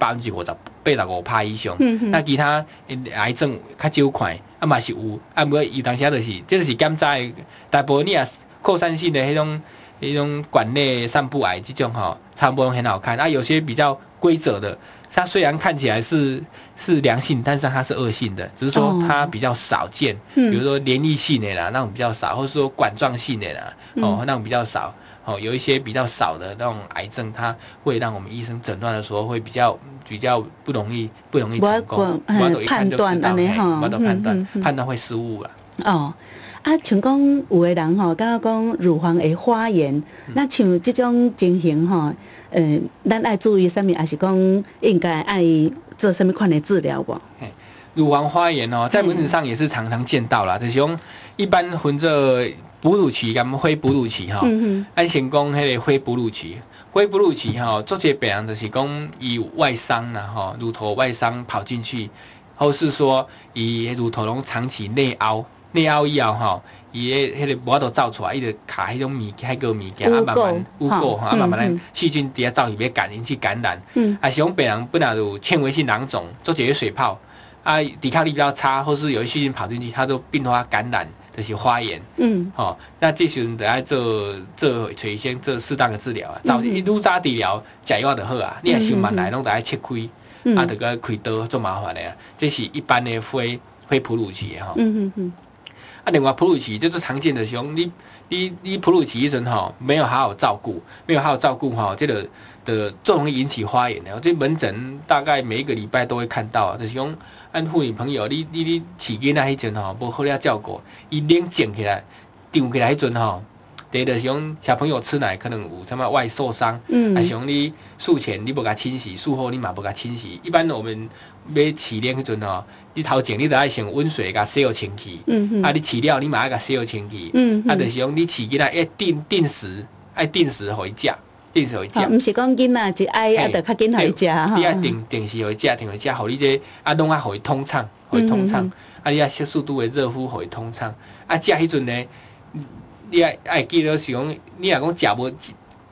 Speaker 2: 85%以上。那其他癌症较少看，嘛是有，不过伊当时就是，这就是检查的大部分你也扩散性的迄种管内散布癌这种差不多很好看。有些比较规则的。它虽然看起来是良性，但是它是恶性的，只是说它比较少见。比如说黏液性的啦，那种比较少，或者说管状性的啦，那种比较少。有一些比较少的那种癌症，它会让我们医生诊断的时候会比较不容易成功，我一看就知道，我判断会失误了。
Speaker 1: 像讲有的人敢若讲乳房会发炎，那像这种情形咱爱注意什么？还是讲应该爱做什么款的治疗不？
Speaker 2: 乳房发炎在门诊上也是常常见到啦，就是讲一般分做哺乳期跟非哺乳期咱先讲迄个非哺乳期。非哺乳期做些病人就是讲伊外伤啦乳头外伤跑进去，或是说伊乳头拢长期内凹以后伊迄个无都走出来，伊就卡迄种迄个物件慢慢污垢慢慢咱细菌底下走去要引起感染。是种病人本来有纤维性囊肿，做一个水泡抵抗力比较差，或是有些细菌跑进去，它都并发感染，就是发炎。那这时阵就要找医生做适当的治疗早愈早治疗，食药就好你若伤慢来，拢得要切开，就个开刀做麻烦的这是一般的非哺乳期另外哺乳期就是常见的是你哺乳期时阵没有好好照顾，这个的最容易引起发炎的。这门诊大概每一个礼拜都会看到就是讲按妇女朋友，你饲囡仔迄阵无好了照顾，伊冷静起来、张起来迄阵第一就是讲小朋友吃奶可能有什么外受伤，还是讲你术前你无甲清洗，术后你嘛无甲清洗。一般我们要洗脸迄阵你头前你就要先温水甲洗好清气，你饲了你嘛要甲洗好清气，就是讲你饲囡仔要定时互伊食。
Speaker 1: 毋是讲囡仔一爱就较紧互伊食
Speaker 2: 你要定时互伊食，互你这拢互伊通畅，你要适度的热敷互伊通畅。食迄阵呢，你爱记得是讲，你若讲食无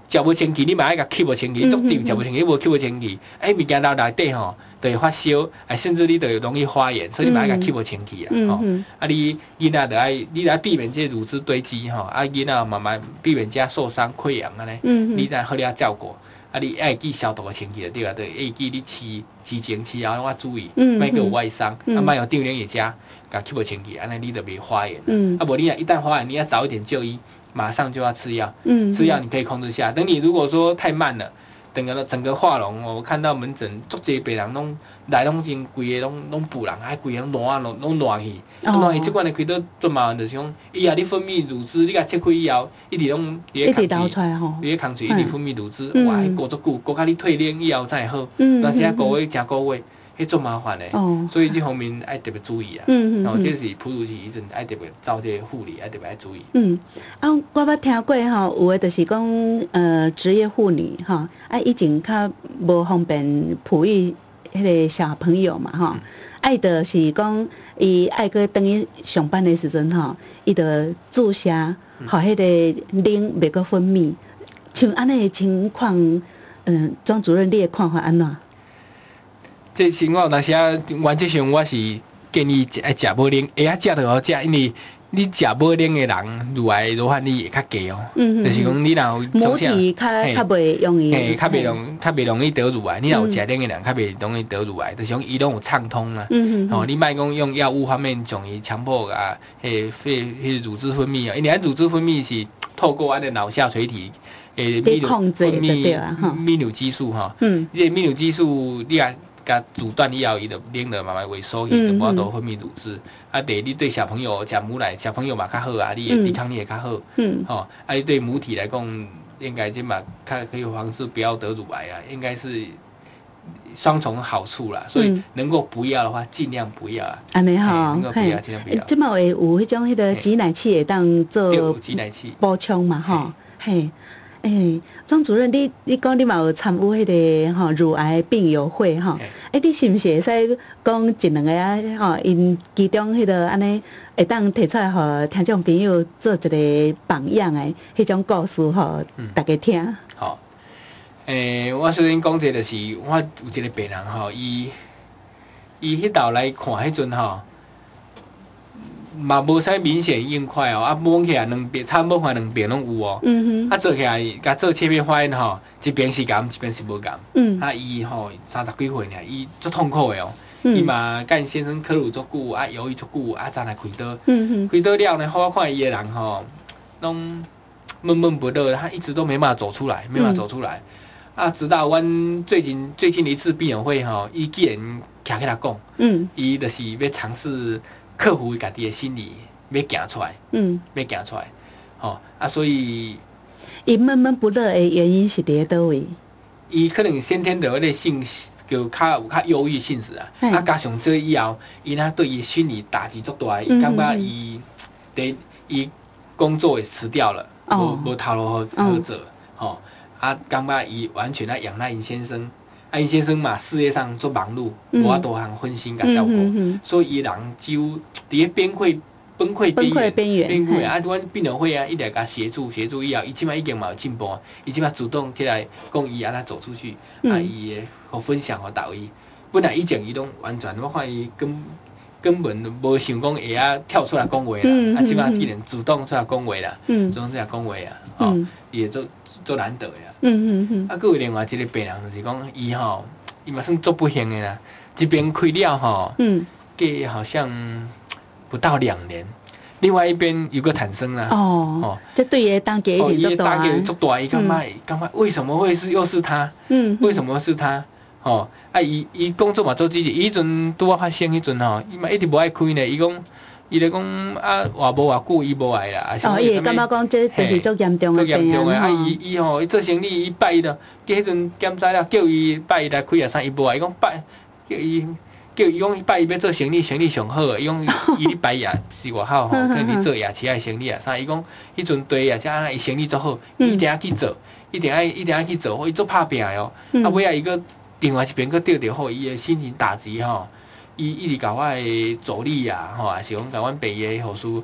Speaker 2: 食无清气，你嘛爱甲吸无清气，足甜食无清气，无吸无清气，物件到内底吼，就会发烧，甚至你就会容易发炎，所以你嘛爱甲吸无清气啊，你囡仔就爱，你来避免这乳汁堆积吼，囡仔慢慢避免遮受伤溃疡安尼，你才好了照顾。你爱记消毒的清气就对啊，对，会记你饲前饲后拢要注意，莫个有外伤，莫有丢脸也加，甲吸无清气，安尼你就袂发炎了。无你一旦发炎，你要早一点就医。马上就要吃药，吃药你可以控制下。等你如果说太慢了，整个化脓，我看到门诊足侪病人拢来拢真规个拢补人，规个拢烂去，这款的开刀最麻烦就是讲，以后你分泌乳汁，你甲切开以后，一直拢
Speaker 1: 一直流出来吼，
Speaker 2: 你咧空嘴一直分泌乳汁，哇，过足久，过到你退练以后才会好，但是个月真个月。迄足麻烦的，所以这方面爱特别注意啊。这是哺乳期医生爱特别照这护理，爱特别爱注意。
Speaker 1: 我捌听过吼，有的就是讲职业妇女吼，以前较无方便哺育迄个小朋友嘛吼，就是讲伊爱去等于上班的时阵吼，伊就注射，互迄个奶袂个分泌，像安尼的情况，庄主任你的看法安怎？
Speaker 2: 这情况，但是原则上我是建议爱食无奶，会晓食就好食，因为你食无奶的人，乳癌罹患率会较低哦。就是讲你若有
Speaker 1: 母体较袂容易，
Speaker 2: 较袂容易得乳癌。你若有食奶的人，较袂容易得乳癌，就是讲伊拢有畅通啊。你莫讲用药物方面将伊强迫啊，乳汁分泌啊，因为乳汁分泌是透过的脑下垂体。
Speaker 1: 分泌
Speaker 2: 泌乳激素哈，这泌乳激素你甲阻断以后，伊就奶就慢慢萎缩去，就无法度分泌乳汁。第二，你对小朋友食母奶，小朋友嘛较好啊，你的抵抗力也较好。你对母体来讲，应该这嘛较可以防止不要得乳癌啊，应该是双重好处啦。所以能够不要的话，尽量不要啊。
Speaker 1: 安尼吼，
Speaker 2: 能够不要尽量不要。
Speaker 1: 即嘛会有迄种迄个挤奶器会当做
Speaker 2: 挤奶器
Speaker 1: 补充嘛吼，嘿。庄主任，你讲你嘛有参与迄个乳癌病友会吼，你是毋是会使讲一两个因其中迄个安尼会当提出来，互听众朋友做一个榜样的迄种故事吼，大家听。
Speaker 2: 好，我首先讲者就是我有一个病人吼，伊迄道来看迄阵吼。嘛无啥明显硬块哦，摸起来两边差摸块两边拢有哦。做起来甲做切片发现吼，一边是癌，一边是无癌。伊吼30几岁尔，伊足痛苦的哦。伊嘛甲因先生考虑足久，犹豫足久，才来开刀。开刀了呢，我看伊个人吼，拢闷闷不乐，他一直都没办法走出来，没办法走出来。直到阮最近的一次病友会吼，伊既然徛起来讲，伊就是要尝试。克服家己的心理，要行出来，要行出来，所以
Speaker 1: 伊闷闷不乐的原因是伫倒位？
Speaker 2: 伊可能先天的迄个性就有较忧郁性质啊，加上这以后，伊对伊心理打击足大，伊感觉伊工作也辞掉了，无头路好做，感觉伊完全在仰赖因先生。因先生嘛，事业上做忙碌，无法度通分心甲照顾，所以伊人几乎伫咧崩溃边缘。阮病友会一直甲协助以后，伊即摆已经嘛有进步，伊即摆主动起来讲伊安怎走出去，伊互分享互大位。本来以前伊拢完全，我看伊根本无想讲会跳出来讲话啦，即摆既然主动出来讲话啦，主动出来讲话啊，伊会做难得的。还有另外一个病人就是讲，伊嘛算足不幸的啦。一边开了隔好像不到2年，另外一边有个产生啦。
Speaker 1: 这对伊打击一定足大。
Speaker 2: 打击足大，伊感觉为什么会又是他？为什么是他？伊工作嘛做积极，伊迄阵拄发生迄阵伊嘛一直无爱开呢。伊咧讲话无偌久，伊无爱啦。
Speaker 1: 伊会感觉讲这就是足严重的病啊。
Speaker 2: 伊做生意，伊拜伊了，迄阵检查了，叫伊拜伊来开啊啥，伊无爱。伊讲拜，叫伊讲拜伊要做生意上好的。伊讲伊咧拜夜是外口可能做夜市的生意啊啥。伊讲迄阵对夜市伊生意足好，伊一定要去做，一定要去做，伊足拍拼的哦。尾伊个另外一边个钓着好，伊的心情打击伊一直甲我的助理也是讲甲阮病的护士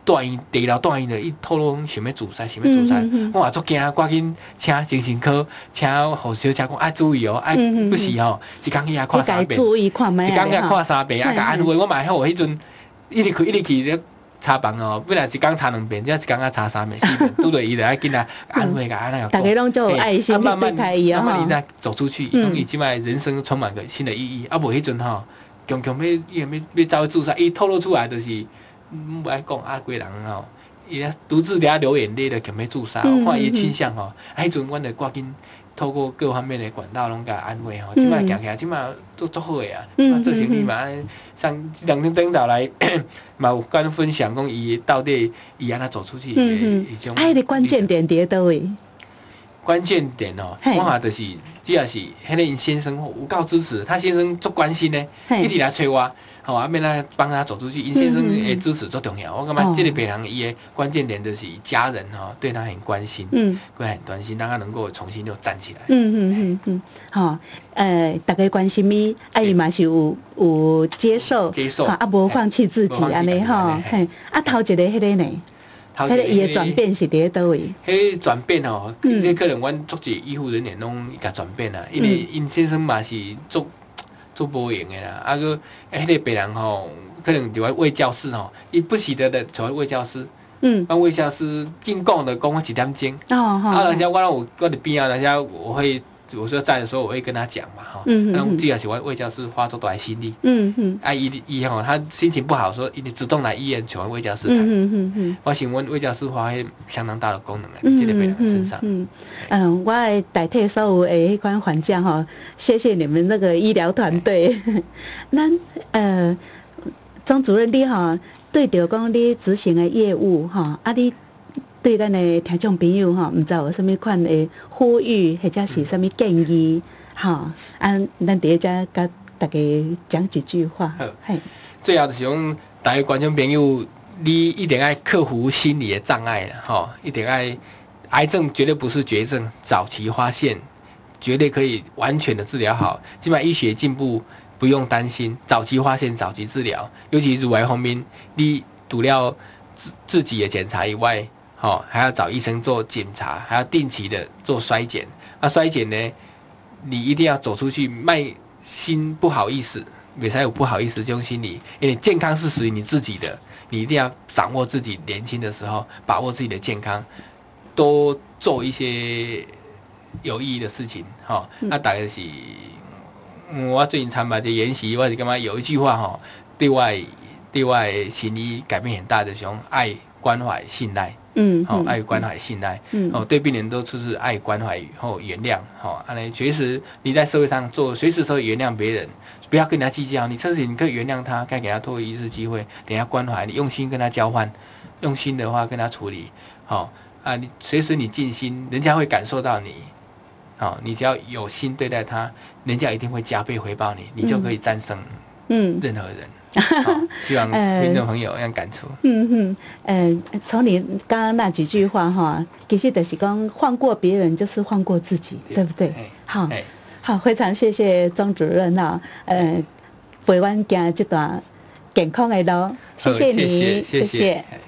Speaker 2: 带伊地牢带伊的，伊透露想要自杀，想要自杀，我话足惊，赶紧请精神科，请护士小姐讲注意哦，不是吼，一工去遐看3遍，一工遐看3遍，甲安慰我嘛好，迄阵一直去咧查房哦，本来一工查2遍，只一工啊查3遍4遍，拄着伊就爱紧啊安慰甲安那个。
Speaker 1: 大家拢就有爱心去对待伊啊，
Speaker 2: 慢慢伊才走出去，伊讲伊即摆人生充满个新的意义，无迄阵吼，强要走自杀，伊透露出来就是。不爱讲几人吼，伊独自伫遐流眼泪的，强要自杀。我看伊倾向吼，迄阵阮就赶紧透过各方面的管道拢甲安慰吼。即摆行起来，即摆做足好诶啊！做生意嘛，上2天等到来嘛有跟分享讲伊到底伊安怎走出去迄种。
Speaker 1: 迄个关键点伫倒位？
Speaker 2: 关键点哦，我话就是，只要是迄个因先生有够支持，他先生足关心呢，一直来催我。啊，免来帮他走出去，因先生的支持最重要。我感觉这个病人伊的关键点就是家人对他很关心，会很关心，让他能够重新又站起来。
Speaker 1: 好，大家关心伊，伊嘛是有接受，无放弃自己安尼吼。头一个迄个呢？迄个伊的转变是伫倒位？
Speaker 2: 迄个转变哦，这可能阮足侪医护人员拢甲转变啦，因为因先生嘛是做无用的啦，个迄个病人吼，可能伫卫教室吼，伊不习得的从卫教室，卫教室紧讲的讲1点钟，人家我伫边啊，人家我说在的时候，我会跟他讲嘛，既然喜欢卫教师花多大心力，伊吼，他心情不好，说伊主动来医院求卫教师谈，我想问卫教师花相当大的功能在这个病人身上。
Speaker 1: 我会代替所有的迄款患者吼，谢谢你们那个医疗团队。咱钟主任你吼，对着讲你执行的业务吼，你。对咱的听众朋友吼，毋知有啥物款的呼吁，或者是啥物建议，吼，咱伫遮甲大家讲几句话。
Speaker 2: 好，最后就是讲，大家观众朋友，你一定要克服心理的障碍吼，一定要，癌症绝对不是绝症，早期发现，绝对可以完全的治疗好。基本上医学进步，不用担心，早期发现，早期治疗，尤其乳癌方面，你除了自己的检查以外。还要找医生做检查，还要定期的做衰检。衰检呢，你一定要走出去，卖心不好意思，别才有不好意思这种心理。因为健康是属于你自己的，你一定要掌握自己年轻的时候，把握自己的健康，多做一些有意义的事情。大概是，我最近参加这研习，我是感觉有一句话对外心理改变很大的，就是爱、关怀、信赖。爱、关怀、信赖，对病人都就是爱、关怀后原谅，随时你在社会上做，随时都原谅别人，不要跟人家计较。你这时你可以原谅他，该给他多一次机会，等下关怀，你用心跟他交换，用心的话跟他处理，你随时你尽心，人家会感受到你，你只要有心对待他，人家一定会加倍回报你，你就可以战胜任何人。希望听众朋友有感触。
Speaker 1: 从你刚刚那几句话哈，其实就是讲放过别人就是放过自己，对不对？好，非常谢谢钟主任陪我们走这段健康的路，谢谢你，谢谢。